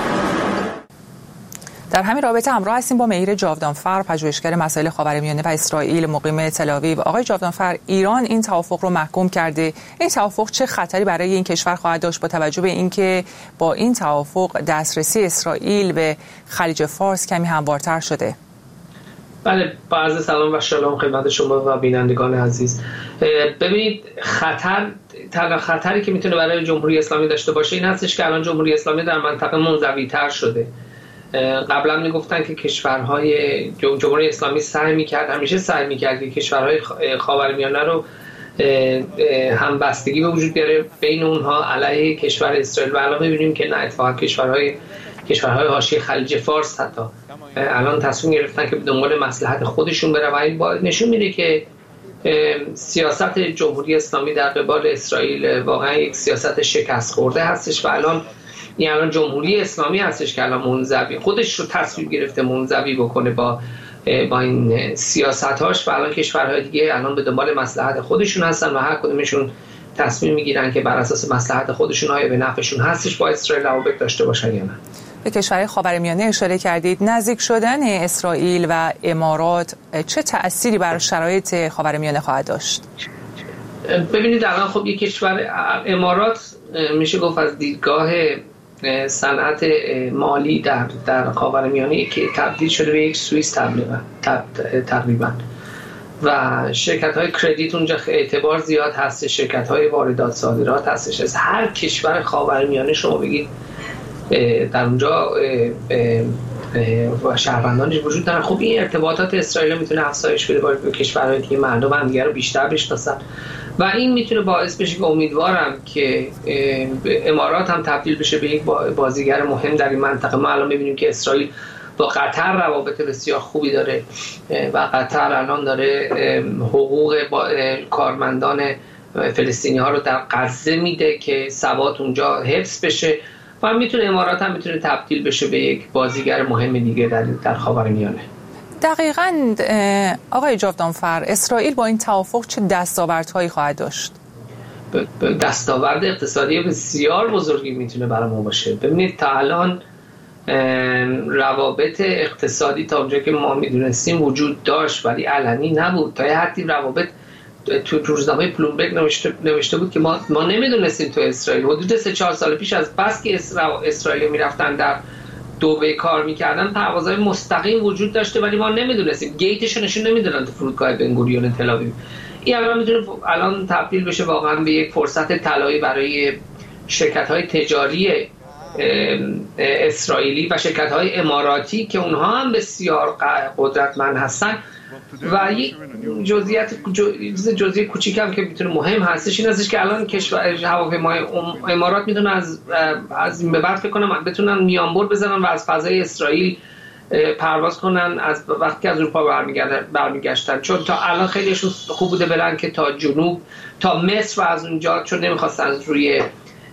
در همین رابطه همراه هستیم با مهیر جاودانفر، پژوهشگر مسائل خاورمیانه و اسرائیل، مقیم تل‌آویو. آقای جاودانفر، ایران این توافق رو محکوم کرده. این توافق چه خطری برای این کشور خواهد داشت با توجه به اینکه با این توافق دسترسی اسرائیل به خلیج فارس کمی هموارتر شده؟ بله، با عرض سلام و شلام خدمت شما و بینندگان عزیز. ببینید، خطری که میتونه برای جمهوری اسلامی داشته باشه این هستش که الان جمهوری اسلامی در منطقه منزوی‌تر شده. قبلا میگفتن که کشورهای جمهوری اسلامی همیشه سعی میکرد که کشورهای خاورمیانه رو همبستگی به وجود بیاره بین اونها علیه کشور اسرائیل، و الان میبینیم که نه، اتفاقا کشورهای حاشیه خلیج فارس حتی الان تصمیم گرفتن که به دنبال مصلحت خودشون بره، و این نشون میده که سیاست جمهوری اسلامی در قبال اسرائیل واقعا یک سیاست شکست خورده هستش، و الان جمهوری اسلامی هستش که الان منزوی خودش رو تصمیم گرفته منزوی بکنه با این سیاست‌هاش، و الان کشورهای دیگه الان به دنبال مصلحت خودشون هستن و هر کدومشون تصمیم میگیرن که بر اساس مصلحت خودشون آیا به نفعشون هستش با اسرائیل روابط داشته باشن یا نه. به کشورهای خاورمیانه اشاره کردید. نزدیک شدن اسرائیل و امارات چه تأثیری بر شرایط خاورمیانه خواهد داشت؟ ببینید، الان خب یک کشور امارات میشه گفت از دیدگاه صنعت مالی در خاورمیانه که تبدیل شده به یک سوئیس تقریبا، و شرکت‌های کردیت اونجا اعتبار زیاد هست، شرکت‌های واردات صادرات هستش. از هر کشور خاورمیانه شما بگید در اونجا شهروندانش وجود دارن. خب این ارتباطات اسرائیل میتونه افزایش بده با کشورهای دیگه، مردم هم دیگه رو بیشتر بشناسن، و این میتونه باعث بشه که امیدوارم که امارات هم تبدیل بشه به یک بازیگر مهم در این منطقه. ما الان میبینیم که اسرائیل با قطر روابط بسیار خوبی داره و قطر الان داره حقوق کارمندان فلسطینی ها رو در غزه میده که ثبات اونجا حفظ بشه، و میتونه امارات هم میتونه تبدیل بشه به یک بازیگر مهم دیگه در خاورمیانه. دقیقاً آقای جاودانفر، اسرائیل با این توافق چه دستاوردهایی خواهد داشت؟ دستاورد اقتصادی بسیار بزرگی میتونه برای ما باشه. ببینید، تا الان روابط اقتصادی تا اونجا که ما میدونستیم وجود داشت ولی علنی نبود. تا یه حدی روابط تو روزنامه بلومبرگ نوشته بود که ما نمیدونستیم تو اسرائیل حدود 3-4 سال پیش از بس که اسرائیل میرفتن در دبی کار میکردن پروازهای مستقیم وجود داشته ولی ما نمیدونستیم، گیتش نشون نمیدادن تو فرودگاه بنگوریون تل‌آویو. این الان میتونه تبدیل بشه واقعا به یک فرصت طلایی برای شرکت‌های تجاری اسرائیلی و شرکت‌های اماراتی که اونها هم بسیار قدرتمند هستن. و یک جزئیات کوچیک هم که میتونه مهم هستش این هستش که الان هواپیمای امارات میتونه از این به بعد فکر کنم بتونن میانبر بزنن و از فضای اسرائیل پرواز کنن از وقتی که از اروپا برمیگشتن، چون تا الان خیلیشون خوب بوده برن که تا جنوب تا مصر و از اونجا، چون نمیخواستن روی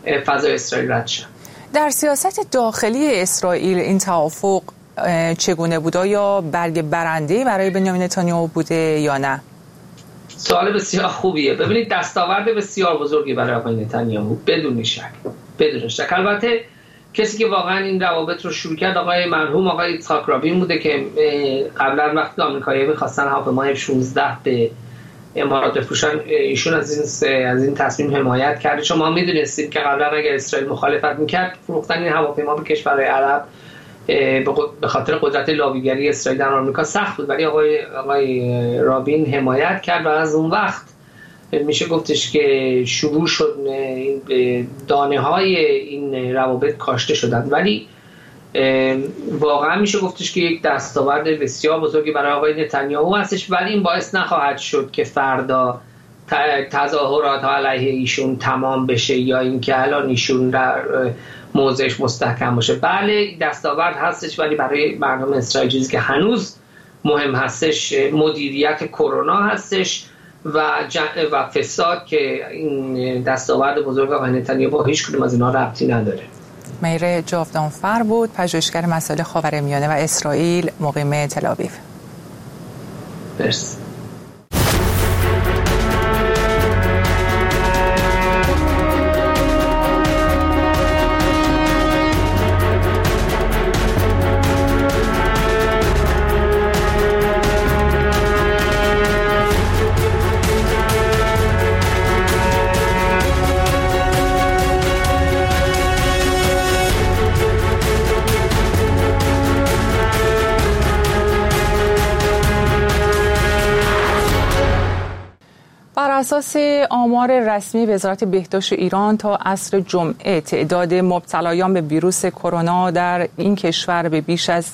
فضای اسرائیل رد شن. در سیاست داخلی اسرائیل این توافق چگونه بود؟ یا برگ برنده‌ای برای بنیامین نتانیاهو بوده یا نه؟ سوال بسیار خوبیه. ببینید دستاورد بسیار بزرگی برای آقای نتانیاهو بدون شک. البته کسی که واقعا این روابط رو شروع کرد آقای مرحوم آقای یצחק رابین بوده که قبلا وقتی آمریکایی‌ها می‌خواستن هواپیمای F-16 به امارات بفروشن، ایشون از این تصمیم حمایت کرده. چون ما می‌دونستیم که قبلا اگر اسرائیل مخالفت می‌کرد فروختن این هواپیما به کشورهای عرب به خاطر قدرت لابیگری اسرائیل در آمریکا سخت بود، ولی آقای رابین حمایت کرد و از اون وقت میشه گفتش که شروع شد دانه های این روابط کاشته شدن. ولی واقعا میشه گفتش که یک دستاورد بسیار بزرگی برای آقای نتانیاهو هستش، ولی این باعث نخواهد شد که فردا تظاهرات علیه ایشون تمام بشه یا اینکه الان ایشون در موضعش مستحکم باشه. بله دستاورد هستش، ولی برای مردم اسرائیل چیزی که هنوز مهم هستش مدیریت کرونا هستش و فساد که این دستاورد بزرگ آقای نتانیاهو با هیچ کدوم از اینا ربطی نداره. مهر جاودانفر بود، پژوهشگر مسائل خاورمیانه و اسرائیل، مقیم تل‌آویو. مرسی. بر اساس آمار رسمی وزارت بهداشت ایران تا عصر جمعه تعداد مبتلایان به ویروس کرونا در این کشور به بیش از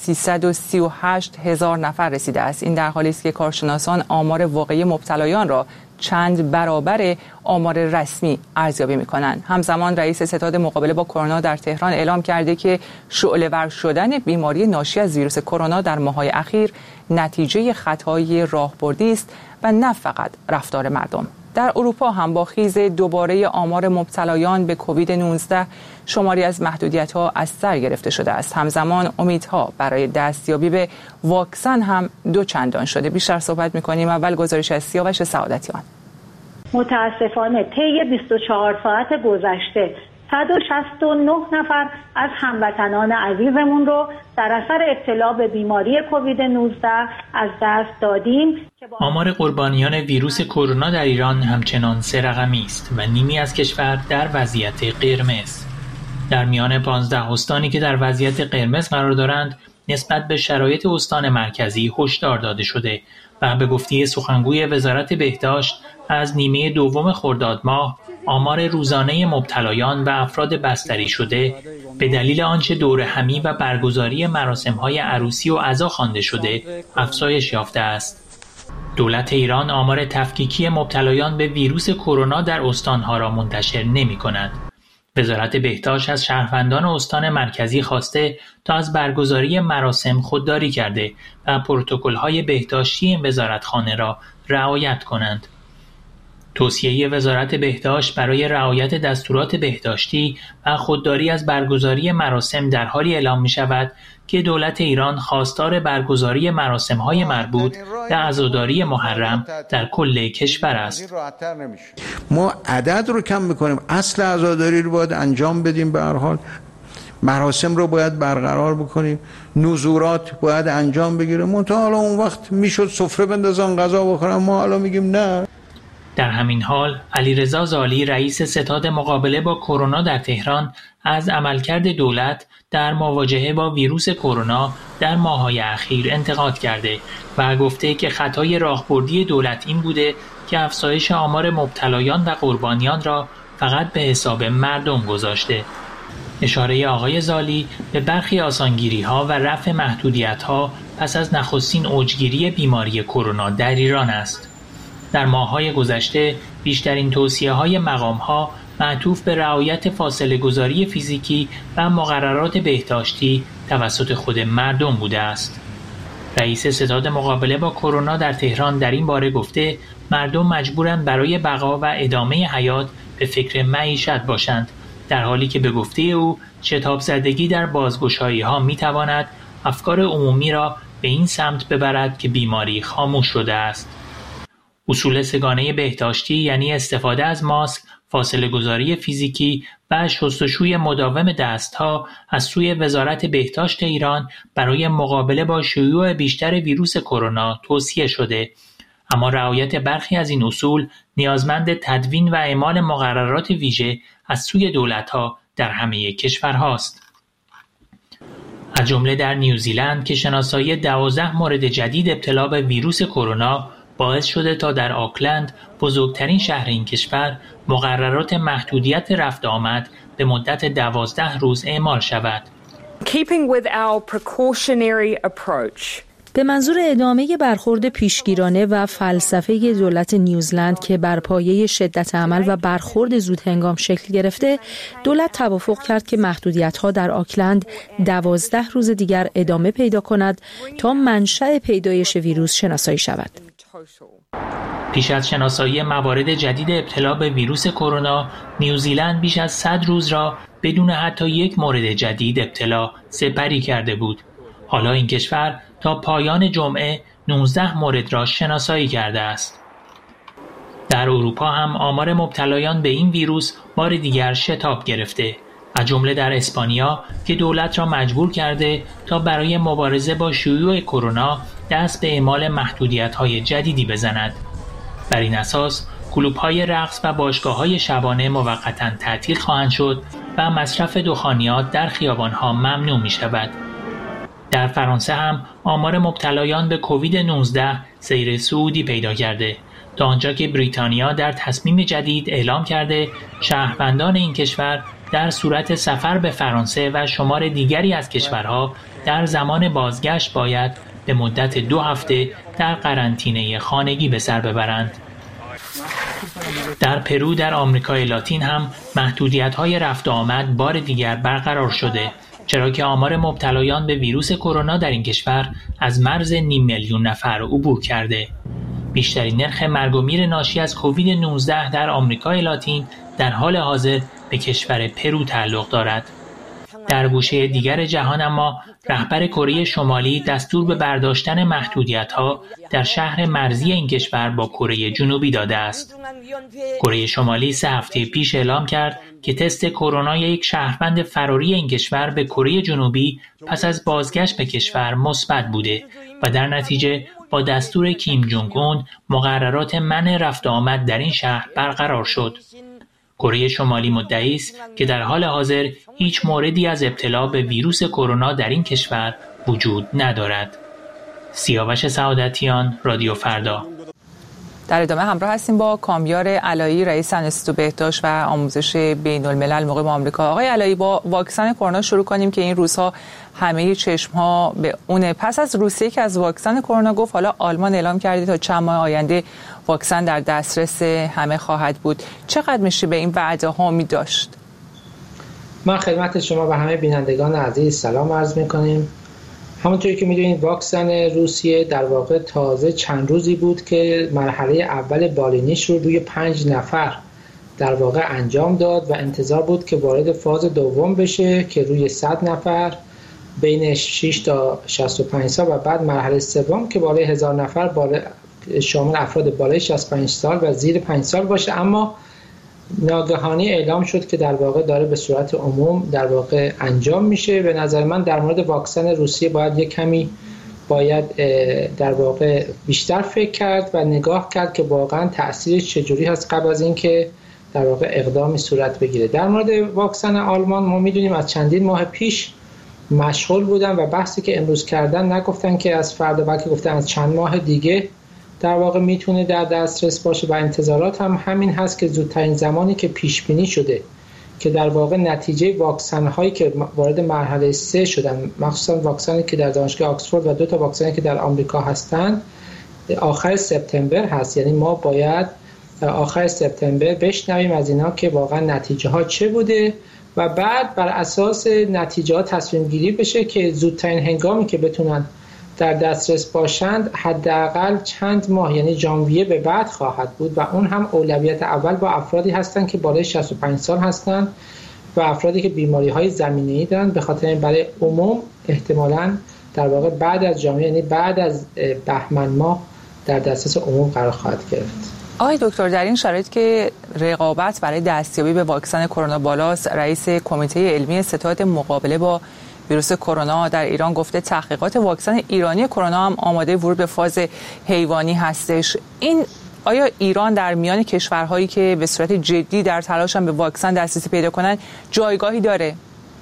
338,000 نفر رسیده است. این در حالی است که کارشناسان آمار واقعی مبتلایان را چند برابر آمار رسمی ارزیابی می‌کنند. همزمان رئیس ستاد مقابله با کرونا در تهران اعلام کرده که شعله‌ور شدن بیماری ناشی از ویروس کرونا در ماه‌های اخیر نتیجه خطای راهبردی است و نه فقط رفتار مردم. در اروپا هم با خیز دوباره آمار مبتلایان به کووید 19 شماری از محدودیت‌ها از سر گرفته شده است. همزمان امیدها برای دستیابی به واکسن هم دوچندان شده. بیشتر صحبت می‌کنیم. اول گزارش از سیاوش سعادتیان. متاسفانه طی 24 ساعت گذشته 169 نفر از هموطنان عزیزمون رو در اثر ابتلا به بیماری کووید 19 از دست دادیم. آمار قربانیان ویروس کرونا در ایران همچنان 3 رقمی است و نیمی از کشور در وضعیت قرمز. در میان 15 استانی که در وضعیت قرمز قرار دارند، نسبت به شرایط استان مرکزی هشدار داده شده و به گفته سخنگوی وزارت بهداشت از نیمه دوم خرداد ماه آمار روزانه مبتلایان و افراد بستری شده به دلیل آنچه دور همی و برگزاری مراسم‌های عروسی و عزا خوانده شده افزایش یافته است. دولت ایران آمار تفکیکی مبتلایان به ویروس کرونا در استانها را منتشر نمی‌کند. وزارت بهداشت از شهروندان استان مرکزی خواسته تا از برگزاری مراسم خودداری کرده و پروتکل‌های بهداشتی این وزارتخانه را رعایت کنند. توصیه وزارت بهداشت برای رعایت دستورات بهداشتی و خودداری از برگزاری مراسم در حالی اعلام می شود که دولت ایران خواستار برگزاری مراسم‌های مربوط به عزاداری محرم در کل کشور است. ما عدد رو کم می‌کنیم، اصل عزاداری رو باید انجام بدیم، به هر حال مراسم رو باید برقرار بکنیم، نزورات باید انجام بگیره. منتها حالا اون وقت میشد سفره بندازن غذا بخورن، ما حالا میگیم نه. در همین حال علیرضا زالی رئیس ستاد مقابله با کرونا در تهران از عملکرد دولت در مواجهه با ویروس کرونا در ماه‌های اخیر انتقاد کرده و گفته که خطای راهبردی دولت این بوده که افزایش آمار مبتلایان و قربانیان را فقط به حساب مردم گذاشته. اشاره آقای زالی به برخی آسانگیری‌ها و رفع محدودیت‌ها پس از نخستین اوجگیری بیماری کرونا در ایران است. در ماه‌های گذشته بیشترین توصیه‌های مقام‌ها معطوف به رعایت فاصله گذاری فیزیکی و مقررات بهداشتی توسط خود مردم بوده است. رئیس ستاد مقابله با کرونا در تهران در این باره گفته مردم مجبورند برای بقا و ادامه حیات به فکر معیشت باشند در حالی که به گفته او شتاب زدگی در بازگشایی‌ها می‌تواند افکار عمومی را به این سمت ببرد که بیماری خاموش شده است. اصول سه‌گانه بهداشتی یعنی استفاده از ماسک، فاصله گذاری فیزیکی و شستشوی مداوم دستها از سوی وزارت بهداشت ایران برای مقابله با شیوع بیشتر ویروس کرونا توصیه شده، اما رعایت برخی از این اصول نیازمند تدوین و اعمال مقررات ویژه از سوی دولت‌ها در همه کشورهاست. از جمله در نیوزیلند که شناسایی 12 مورد جدید ابتلا به ویروس کرونا باعث شده تا در آکلند، بزرگترین شهر این کشور، مقررات محدودیت رفت آمد به مدت 12 روز اعمال شود. Keeping with our precautionary approach. به منظور ادامه برخورد پیشگیرانه و فلسفه دولت نیوزلند که بر پایه شدت عمل و برخورد زود هنگام شکل گرفته، دولت توافق کرد که محدودیت‌ها در آکلند 12 روز دیگر ادامه پیدا کند تا منشأ پیدایش ویروس شناسایی شود. پیش از شناسایی موارد جدید ابتلا به ویروس کرونا، نیوزیلند بیش از 100 روز را بدون حتی یک مورد جدید ابتلا سپری کرده بود. حالا این کشور تا پایان جمعه 19 مورد را شناسایی کرده است. در اروپا هم آمار مبتلایان به این ویروس بار دیگر شتاب گرفته، از جمله در اسپانیا که دولت را مجبور کرده تا برای مبارزه با شیوع کرونا دست به اعمال محدودیت‌های جدیدی بزند. بر این اساس کلوب‌های رقص و باشگاه‌های شبانه موقتاً تعطیل خواهند شد و مصرف دخانیات در خیابان‌ها ممنوع می‌شود. در فرانسه هم آمار مبتلایان به کووید 19 سیر صعودی پیدا کرده، تا آنجا که بریتانیا در تصمیم جدید اعلام کرده شهروندان این کشور در صورت سفر به فرانسه و شمار دیگری از کشورها در زمان بازگشت باید به مدت 2 هفته در قرنطینه خانگی به سر ببرند. در پرو در آمریکای لاتین هم محدودیت‌های رفت و آمد بار دیگر برقرار شده، چرا که آمار مبتلایان به ویروس کرونا در این کشور از مرز 500,000 نفر عبور کرده. بیشترین نرخ مرگ و میر ناشی از کووید 19 در آمریکای لاتین در حال حاضر به کشور پرو تعلق دارد. در گوشه دیگر جهان اما رهبر کره شمالی دستور به برداشتن محدودیت‌ها در شهر مرزی این کشور با کره جنوبی داده است. کره شمالی 3 هفته پیش اعلام کرد که تست کرونا یک شهروند فراری این کشور به کره جنوبی پس از بازگشت به کشور مثبت بوده و در نتیجه با دستور کیم جونگ اون مقررات منع رفت و آمد در این شهر برقرار شد. کره شمالی مدعی است که در حال حاضر هیچ موردی از ابتلا به ویروس کرونا در این کشور وجود ندارد. سیاوش سعادتیان، رادیو فردا. در ادامه همراه هستیم با کامیار علایی، رئیس انستیتو بهداشت و آموزش بین الملل مقیم آمریکا. آقای علایی، با واکسن کرونا شروع کنیم که این روزها همه چشم‌ها به اونه. پس از روسیه که از واکسن کرونا گفت، حالا آلمان اعلام کرده تا چند ماه آینده واکسن در دسترس همه خواهد بود. چقدر میشه به این وعده ها امید داشت؟ ما خدمت شما و همه بینندگان عزیز سلام عرض می‌کنیم. همونطوری که می‌دونید واکسن روسیه در واقع تازه چند روزی بود که مرحله اول بالینیش رو روی 5 نفر در واقع انجام داد و انتظار بود که وارد فاز دوم بشه که روی 100 نفر بین 6 تا 65 سال و بعد مرحله سوم که بالای 1000 نفر شامل افراد بالای 65 سال و زیر 5 سال باشه. اما ناگهانی اعلام شد که در واقع داره به صورت عموم در واقع انجام میشه. به نظر من در مورد واکسن روسیه باید یک کمی در واقع بیشتر فکر کرد و نگاه کرد که واقعا تأثیرش چجوری هست قبل از اینکه در واقع اقدامی صورت بگیره. در مورد واکسن آلمان ما میدونیم از چندین ماه پیش مشغول بودن و بحثی که امروز کردن نگفتن که از فردا، بلکه گفتن از چند ماه دیگه در واقع میتونه در دسترس باشه و انتظارات هم همین هست که زودترین زمانی که پیش بینی شده که در واقع نتیجه واکسن هایی که وارد مرحله 3 شدن، مخصوصا واکسنی که در دانشگاه آکسفورد و 2 تا واکسنی که در آمریکا هستند، آخر سپتامبر هست. یعنی ما باید آخر سپتامبر بشنویم از اینا که واقعا نتیجه ها چه بوده و بعد بر اساس نتیجه ها تصمیم گیری بشه که زودترین هنگامی که بتونن در دسترس باشند حداقل چند ماه، یعنی ژانویه به بعد خواهد بود و اون هم اولویت اول با افرادی هستند که بالای 65 سال هستند و افرادی که بیماری‌های زمینه‌ای دارن. به خاطر این برای عموم احتمالاً در واقع بعد از جامعه، یعنی بعد از بهمن ماه در دسترس عموم قرار خواهد گرفت. آقای دکتر، در این شرایط که رقابت برای دستیابی به واکسن کرونا بالاست، رئیس کمیته علمی ستاد مقابله با ویروس کرونا در ایران گفته تحقیقات واکسن ایرانی کرونا هم آماده ورود به فاز حیوانی هستش. این آیا ایران در میان کشورهایی که به صورت جدی در تلاشن به واکسن دسترسی پیدا کنن جایگاهی داره؟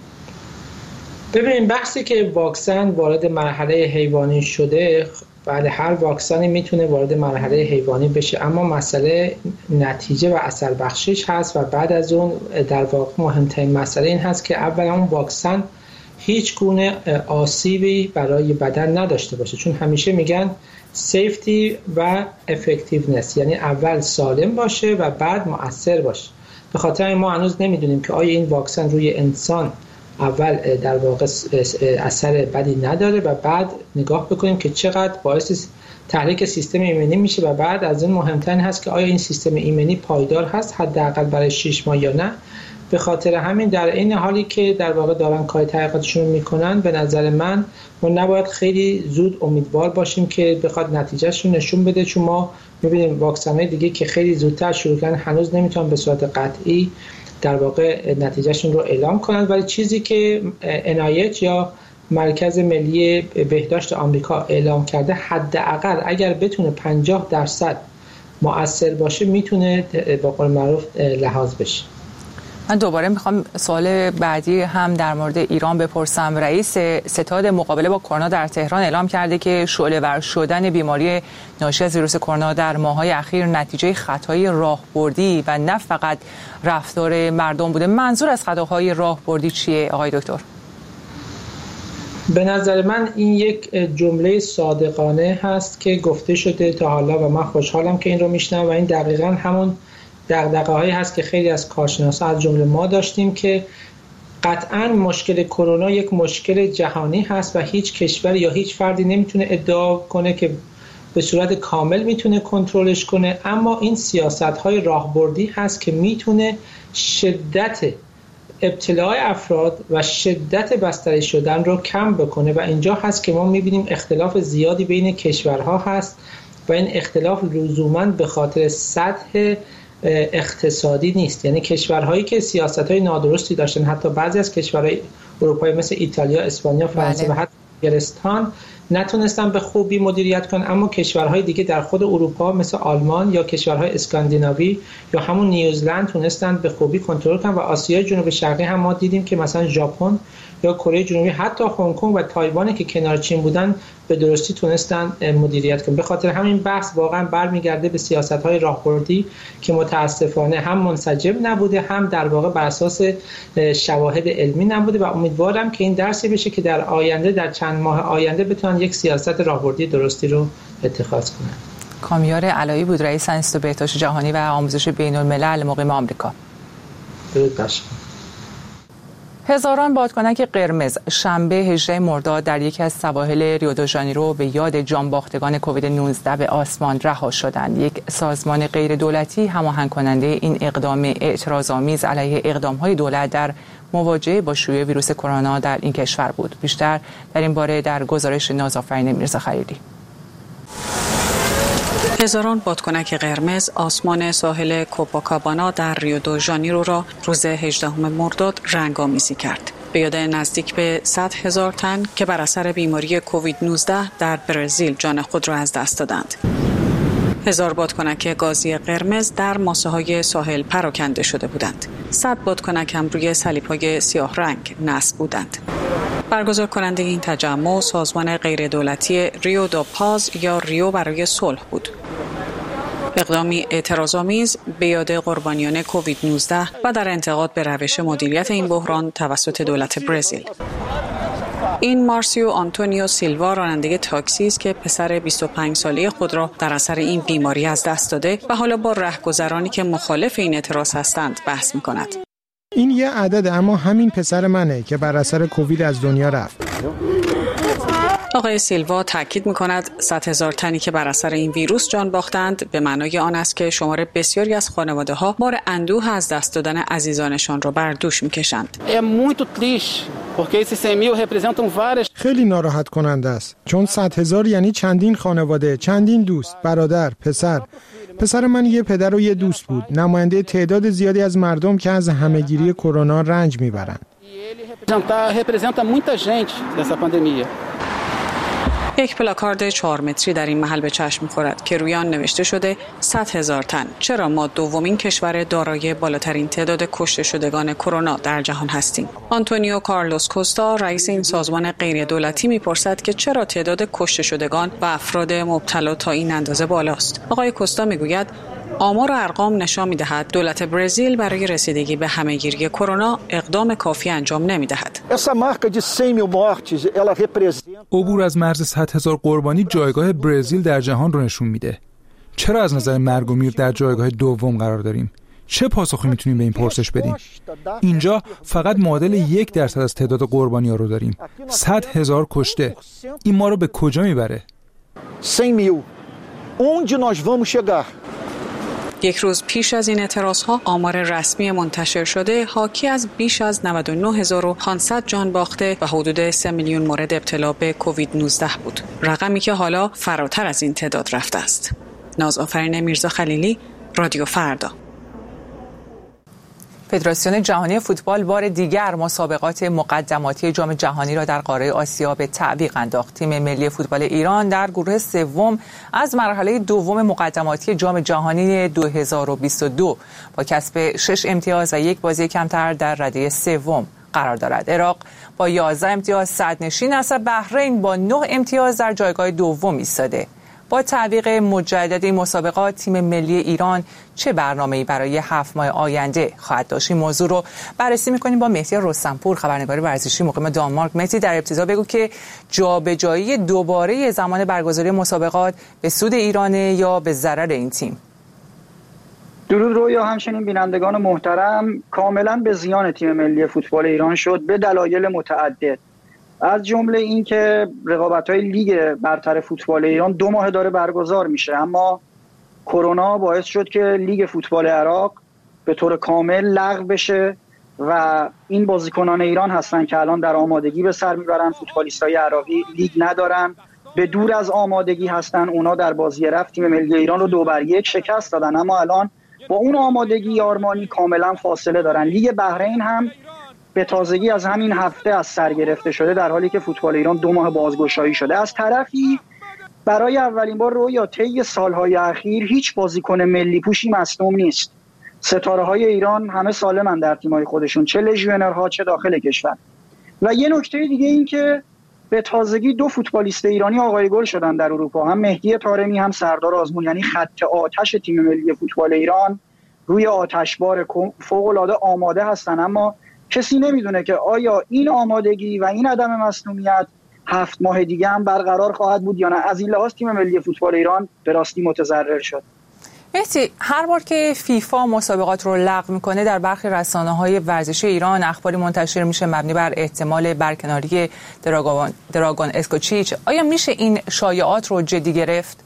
ببینید، بحثی که واکسن وارد مرحله حیوانی شده، بله هر واکسنی میتونه وارد مرحله حیوانی بشه، اما مسئله نتیجه و اثر بخشیش هست و بعد از اون در واقع مهمترین مسئله این هست که اولا اون واکسن هیچ گونه آسیبی برای بدن نداشته باشه، چون همیشه میگن سیفتی و افکتیونس، یعنی اول سالم باشه و بعد مؤثر باشه. به خاطر ما هنوز نمیدونیم که آیا این واکسن روی انسان اول در واقع اثر بدی نداره و بعد نگاه بکنیم که چقدر باعث تحریک سیستم ایمنی میشه و بعد از این مهمتر هست که آیا این سیستم ایمنی پایدار هست حداقل برای 6 ماه یا نه. به خاطر همین در این حالی که در واقع دارن کار تحقیقاتشون میکنن، به نظر من ما نباید خیلی زود امیدوار باشیم که بخواد نتیجهشون نشون بده، چون ما میبینیم واکسن‌های دیگه که خیلی زودتر شروع کردن هنوز نمیتونن به صورت قطعی در واقع نتیجهشون رو اعلام کنن، ولی چیزی که NIH یا مرکز ملی بهداشت آمریکا اعلام کرده حداقل اگر بتونه 50% مؤثر باشه میتونه با قول معروف لحاظ بشه. من دوباره میخوام سوال بعدی هم در مورد ایران بپرسم. رئیس ستاد مقابله با کرونا در تهران اعلام کرده که شعله‌ور شدن بیماری ناشی از ویروس کرونا در ماه‌های اخیر نتیجه خطای راهبردی و نه فقط رفتار مردم بوده. منظور از خطاهای راهبردی چیه آقای دکتر؟ به نظر من این یک جمله صادقانه هست که گفته شده تا حالا و من خوشحالم که این رو میشنم و این دقیقاً همون دغدغه‌هایی هست که خیلی از کارشناسا از جمله ما داشتیم که قطعاً مشکل کرونا یک مشکل جهانی هست و هیچ کشور یا هیچ فردی نمیتونه ادعا کنه که به صورت کامل میتونه کنترلش کنه، اما این سیاست‌های راهبردی هست که میتونه شدت ابتلاع افراد و شدت بستری شدن رو کم بکنه و اینجا هست که ما میبینیم اختلاف زیادی بین کشورها هست و این اختلاف لزوماً به خاطر سطح اقتصادی نیست، یعنی کشورهایی که سیاست‌های نادرستی داشتن، حتی بعضی از کشورهای اروپایی مثل ایتالیا، اسپانیا، فرانسه و حتی انگلستان نتونستن به خوبی مدیریت کنن، اما کشورهای دیگه در خود اروپا مثل آلمان یا کشورهای اسکاندیناوی یا همون نیوزلند تونستن به خوبی کنترل کنن و آسیای جنوب شرقی هم ما دیدیم که مثلا ژاپن یا کره جنوبی حتی هنگ کنگ و تایوان که کنار چین بودن به درستی تونستن مدیریت کنن. به خاطر همین بحث واقعا برمیگرده به سیاست‌های راهبردی که متاسفانه هم منسجم نبوده، هم در واقع بر اساس شواهد علمی نبوده و امیدوارم که این درسی بشه که در آینده، در چند ماه آینده بتونن یک سیاست راهبردی درستی رو اتخاذ کنن. کامیار علایی بود، رئیس انستیتوت بهداشت جهانی و آموزش بین‌الملل مقیم آمریکا. درود بر شما. هزاران بادکنک قرمز شنبه 18 مرداد در یکی از سواحل ریودوژانیرو به یاد جانباختگان کووید 19 به آسمان رها شدند. یک سازمان غیر دولتی هماهنگ کننده این اقدام اعتراض‌آمیز علیه اقدام‌های دولت در مواجهه با شیوع ویروس کرونا در این کشور بود. بیشتر در این باره در گزارش نازآفرین میرزا خلیلی. هزاران بادکنک قرمز آسمان ساحل کوپاکابانا در ریو دو ژانیرو را روز 18 مرداد رنگ‌آمیزی کرد. به یاد نزدیک به 100,000 تن که بر اثر بیماری کووید 19 در برزیل جان خود را از دست دادند. هزار بادکنک گازی قرمز در ماسه‌های ساحل پراکنده شده بودند. 100 بادکنک هم روی صلیب‌های سیاه رنگ نصب بودند. برگزار کننده این تجمع سازمان غیردولتی ریو دو پاز یا ریو برای صلح بود. اقدامی اعتراض‌آمیز به یاد قربانیان کووید 19 و در انتقاد به روش مدیریت این بحران توسط دولت برزیل. این مارسیو آنتونیو سیلوا راننده تاکسی است که پسر 25 ساله خود را در اثر این بیماری از دست داده و حالا با رهگذرانی که مخالف این اعتراض هستند بحث می‌کند. این یه عدد، اما همین پسر منه که بر اثر کووید از دنیا رفت. آقای سیلوا تاکید می‌کند 100,000 تنی که بر اثر این ویروس جان باختند به معنای آن است که شمار بسیاری از خانواده‌ها بار اندوه از دست دادن عزیزانشان را بر دوش می‌کشند. خیلی ناراحت کننده است چون 100,000 یعنی چندین خانواده، چندین دوست، برادر، پسر من یه پدر و یه دوست بود، نماینده تعداد زیادی از مردم که از همهگیری کرونا رنج میبرند. یک پلاکارد 4 متری در این محل به چشم می‌خورد که روی آن نوشته شده 100,000 تن. چرا ما دومین کشور دارای بالاترین تعداد کشته شدگان کرونا در جهان هستیم؟ آنتونیو کارلوس کوستا رئیس این سازمان غیر دولتی می‌پرسد که چرا تعداد کشته شدگان و افراد مبتلا تا این اندازه بالاست. آقای کوستا می‌گوید آمار و ارقام نشان می‌دهد دولت برزیل برای رسیدگی به همهگیری کرونا اقدام کافی انجام نمی‌دهد. عبور از مرز 100,000 قربانی جایگاه برزیل در جهان رو نشون میده. چرا از نظر مرگ و میر در جایگاه دوم قرار داریم؟ چه پاسخی میتونیم به این پرسش بدیم؟ اینجا فقط معادل 1% از تعداد قربانی‌ها رو داریم. 100,000 کشته. این ما رو به کجا میبره؟ 100,000. Onde nós vamos chegar؟ یک روز پیش از این اعتراضها آمار رسمی منتشر شده حاکی از بیش از 99,500 جان باخته و حدود 3 میلیون مورد ابتلا به کووید 19 بود. رقمی که حالا فراتر از این تعداد رفته است. نازآفرین میرزا خلیلی، رادیو فردا. فدراسیون جهانی فوتبال بار دیگر مسابقات مقدماتی جام جهانی را در قاره آسیا به تعویق انداخت. تیم ملی فوتبال ایران در گروه سوم از مرحله دوم مقدماتی جام جهانی 2022 با کسب 6 امتیاز و یک بازی کمتر در رده سوم قرار دارد. عراق با 11 امتیاز صدرنشین است و بحرین با 9 امتیاز در جایگاه دوم ایستاده. با تعویق مجدد این مسابقات تیم ملی ایران چه برنامه‌ای برای 7 ماه آینده خواهد داشت؟ این موضوع رو بررسی می‌کنیم با مهدی رستمپور، خبرنگار ورزشی مقیم دانمارک. مهدی، در ابتدا بگو که جابجایی دوباره زمان برگزاری مسابقات به سود ایرانه یا به ضرر این تیم؟ درود رویا، همچنین بینندگان محترم. کاملا به زیان تیم ملی فوتبال ایران شد به دلایل متعدد، از جمله این که رقابت‌های لیگ برتر فوتبال ایران 2 ماه داره برگزار میشه، اما کرونا باعث شد که لیگ فوتبال عراق به طور کامل لغو بشه و این بازیکنان ایران هستن که الان در آمادگی به سر میبرن. فوتبالیستای عراقی لیگ ندارن، به دور از آمادگی هستن. اونا در بازی رفت تیم ملی ایران رو 2-1 شکست دادن، اما الان با اون آمادگی آرمانی کاملا فاصله دارن. لیگ بحرین هم به تازگی از همین هفته از سر گرفته شده، در حالی که فوتبال ایران 2 ماه بازگشایی شده. از طرفی برای اولین بار رویا طی سالهای اخیر هیچ بازیکن ملی پوشی مصدوم نیست. ستاره‌های ایران همه سالمن در تیم‌های خودشون، چه لژیونرها چه داخل کشور. و یه نکته دیگه این که به تازگی 2 فوتبالیست ایرانی آقای گل شدن در اروپا، هم مهدی طارمی هم سردار آزمون. یعنی خط آتش تیم ملی فوتبال ایران روی آتشبار فوق‌العاده آماده هستن، اما کسی نمیدونه که آیا این آمادگی و این عدم مصدومیت 7 ماه دیگه هم برقرار خواهد بود یا نه. از این لحاظ تیم ملی فوتبال ایران به راستی متضرر شد. مهدی، هر بار که فیفا مسابقات رو لغو میکنه در برخی رسانه‌های ورزشی ایران اخباری منتشر میشه مبنی بر احتمال برکناری دراگون اسکوچیچ. آیا میشه این شایعات رو جدی گرفت؟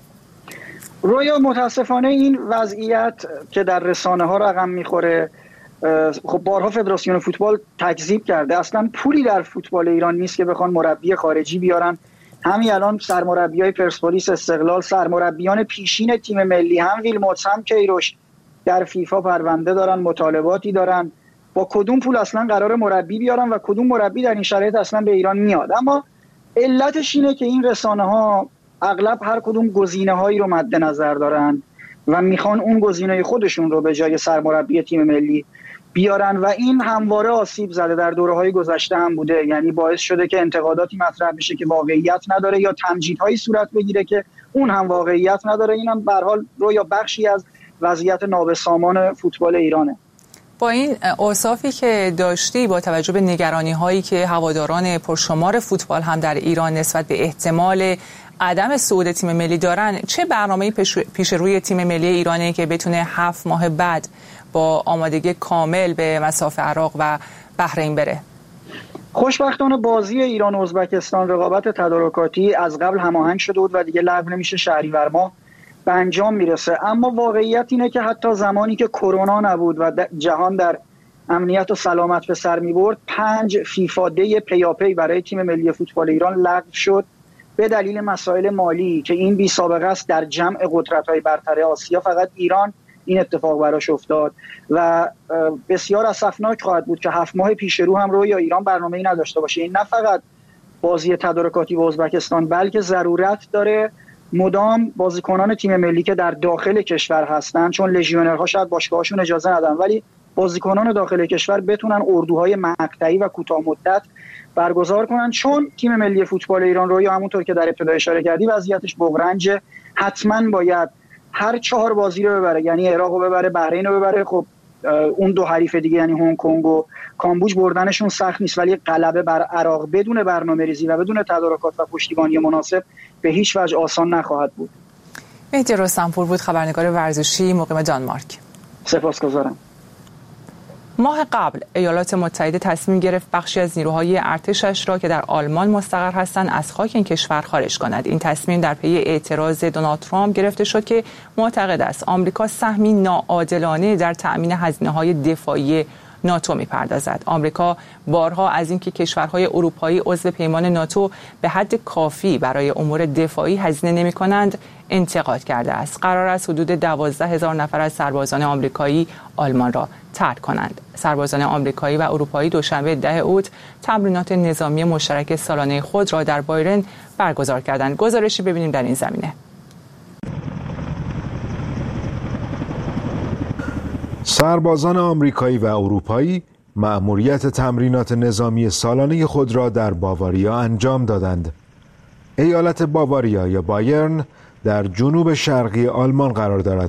رویا، متاسفانه این وضعیت که در رسانه‌ها رقم میخوره، خب بارها فدراسیون فوتبال تکذیب کرده. اصلا پولی در فوتبال ایران نیست که بخوان مربی خارجی بیارن. همین الان سرمربیای پرسپولیس، استقلال، سرمربیان پیشین تیم ملی هم ویلموتس هم کیروش در فیفا پرونده دارن، مطالباتی دارن. با کدوم پول اصلا قرار مربی بیارن و کدوم مربی در این شرایط اصلا به ایران میاد؟ اما علتش اینه که این رسانه‌ها اغلب هر کدوم گزینه‌هایی رو مد نظر دارن و میخوان اون گزینه خودشون رو به جای سرمربی تیم ملی بیارن و این همواره آسیب زده، در دوره‌های گذشته هم بوده. یعنی باعث شده که انتقاداتی مطرح بشه که واقعیت نداره یا تمجیدهایی صورت بگیره که اون هم واقعیت نداره. اینم به هر حال رویا بخشی از وضعیت نابسامان فوتبال ایرانه. با این اوصافی که داشتی، با توجه به نگرانی‌هایی که هواداران پرشمار فوتبال هم در ایران نسبت به احتمال عدم صعود تیم ملی دارن، چه برنامه‌ای پیش روی تیم ملی ایرانی که بتونه 7 ماه بعد با آمادگی کامل به مصاف عراق و بحرین بره؟ خوشبختانه بازی ایران و ازبکستان رقابت تدارکاتی از قبل هماهنگ شده بود و دیگه لغو نمیشه، شهریور ماه به انجام میرسه. اما واقعیت اینه که حتی زمانی که کرونا نبود و جهان در امنیت و سلامت به سر میبرد، 5 فیفا دی پیاپی برای تیم ملی فوتبال ایران لغو شد به دلیل مسائل مالی که این بی سابقه است. در جمع قدرت‌های برتر آسیا فقط ایران این اتفاق براش افتاد و بسیار اسفناک خواهد بود که 7 ماه پیش رو هم روی ایران برنامه‌ای نداشته باشه. این نه فقط بازی تدارکاتی با ازبکستان، بلکه ضرورت داره مدام بازیکنان تیم ملی که در داخل کشور هستن، چون لژیونرها شاید باشگاهاشون اجازه ندن، ولی بازیکنان داخل کشور بتونن اردوهای مقطعی و کوتاه مدت برگزار کنن، چون تیم ملی فوتبال ایران رو یا همونطور که در ابتدا اشاره کردی وضعیتش بغرنج، حتما باید هر 4 بازی رو ببره، یعنی عراق رو ببره، بحرین رو ببره. خب اون 2 حریف دیگه یعنی هنگ کنگ و کامبوج بردنشون سخت نیست، ولی غلبه بر عراق بدون برنامه‌ریزی و بدون تدارکات و پشتیبانی مناسب به هیچ وجه آسان نخواهد بود. مهدی رستمپور بود، خبرنگار ورزشی مقیم دانمارک. سپاسگزارم. ماه قبل ایالات متحده تصمیم گرفت بخشی از نیروهای ارتشش را که در آلمان مستقر هستند از خاک این کشور خارج کند. این تصمیم در پی اعتراض دونالد ترامپ گرفته شد که معتقد است آمریکا سهمی ناعادلانه در تأمین هزینه‌های دفاعی ناتو می‌پردازد. آمریکا بارها از اینکه کشورهای اروپایی عضو پیمان ناتو به حد کافی برای امور دفاعی هزینه نمی‌کنند انتقاد کرده است. قرار است حدود 12,000 نفر از سربازان آمریکایی آلمان را ترک کنند. سربازان آمریکایی و اروپایی دوشنبه 10 اوت تمرینات نظامی مشترک سالانه خود را در بایرن برگزار کردند. گزارشی ببینیم در این زمینه. سربازان آمریکایی و اروپایی مأموریت تمرینات نظامی سالانه خود را در باواریا انجام دادند. ایالت باواریا یا بایرن در جنوب شرقی آلمان قرار دارد.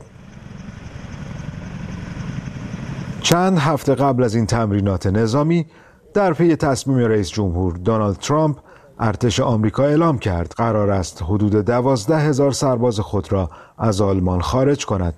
چند هفته قبل از این تمرینات نظامی در پی تصمیم رئیس جمهور دونالد ترامپ، ارتش آمریکا اعلام کرد قرار است حدود 12,000 سرباز خود را از آلمان خارج کند.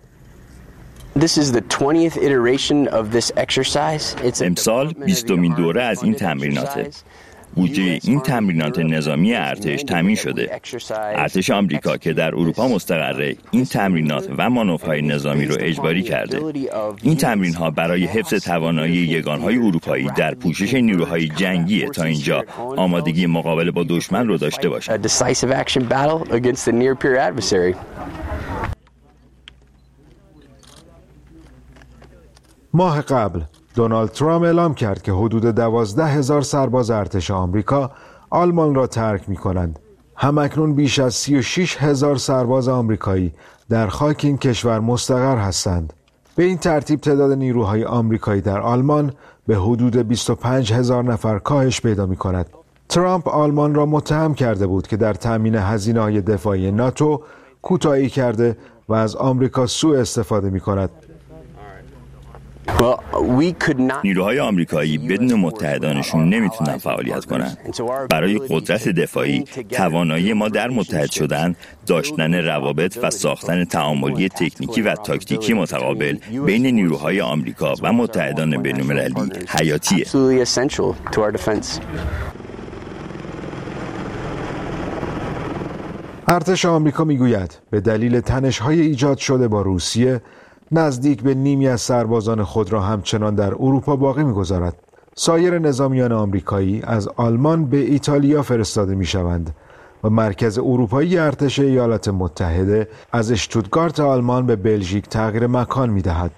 امسال 20مین دوره از این تمریناته. بودجه این تمرینات نظامی ارتش تامین شده. ارتش آمریکا که در اروپا مستقره این تمرینات و مانورهای نظامی رو اجباری کرده. این تمرین‌ها برای حفظ توانایی یگانهای اروپایی در پوشش نیروهای جنگی تا اینجا آمادگی مقابله با دشمن رو داشته باشند. ماه قبل دونالد ترامپ اعلام کرد که حدود 12,000 سرباز ارتش آمریکا آلمان را ترک می کنند. همکنون بیش از 36,000 سرباز آمریکایی در خاک این کشور مستقر هستند. به این ترتیب تعداد نیروهای آمریکایی در آلمان به حدود 25,000 نفر کاهش پیدا می کند. ترامپ آلمان را متهم کرده بود که در تامین هزینه‌های دفاعی ناتو کوتاهی کرده و از آمریکا سوء استفاده می کند. نیروهای آمریکایی بدون متحدانشون نمیتونن فعالیت کنن. برای قدرت دفاعی توانایی ما در متحد شدن، داشتن روابط و ساختن تعاملی تکنیکی و تاکتیکی متقابل بین نیروهای آمریکا و متحدان بین‌المللی حیاتیه. ارتش آمریکا میگوید به دلیل تنش‌های ایجاد شده با روسیه نزدیک به نیمی از سربازان خود را همچنان در اروپا باقی می‌گذارد. سایر نظامیان آمریکایی از آلمان به ایتالیا فرستاده می‌شوند و مرکز اروپایی ارتش ایالات متحده از اشتوتگارت آلمان به بلژیک تغییر مکان می‌دهد.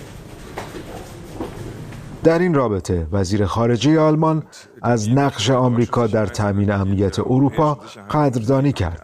در این رابطه وزیر خارجه آلمان از نقش آمریکا در تامین امنیت اروپا قدردانی کرد.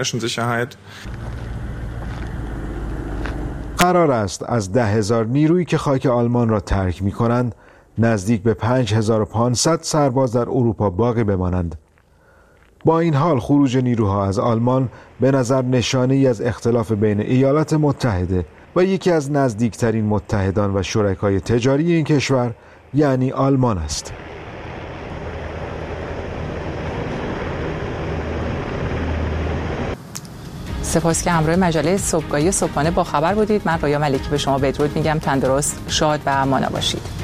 قرار است از 10,000 نیرویی که خاک آلمان را ترک می کنند نزدیک به 5,500 سرباز در اروپا باقی بمانند. با این حال خروج نیروها از آلمان به نظر نشانه‌ای از اختلاف بین ایالات متحده و یکی از نزدیکترین متحدان و شرکای تجاری این کشور یعنی آلمان است. سپاس که همراه مجله صبحگاهی صبحانه با خبر بودید. من رویا ملکی به شما بدرود میگم. تندرست، شاد و مانا باشید.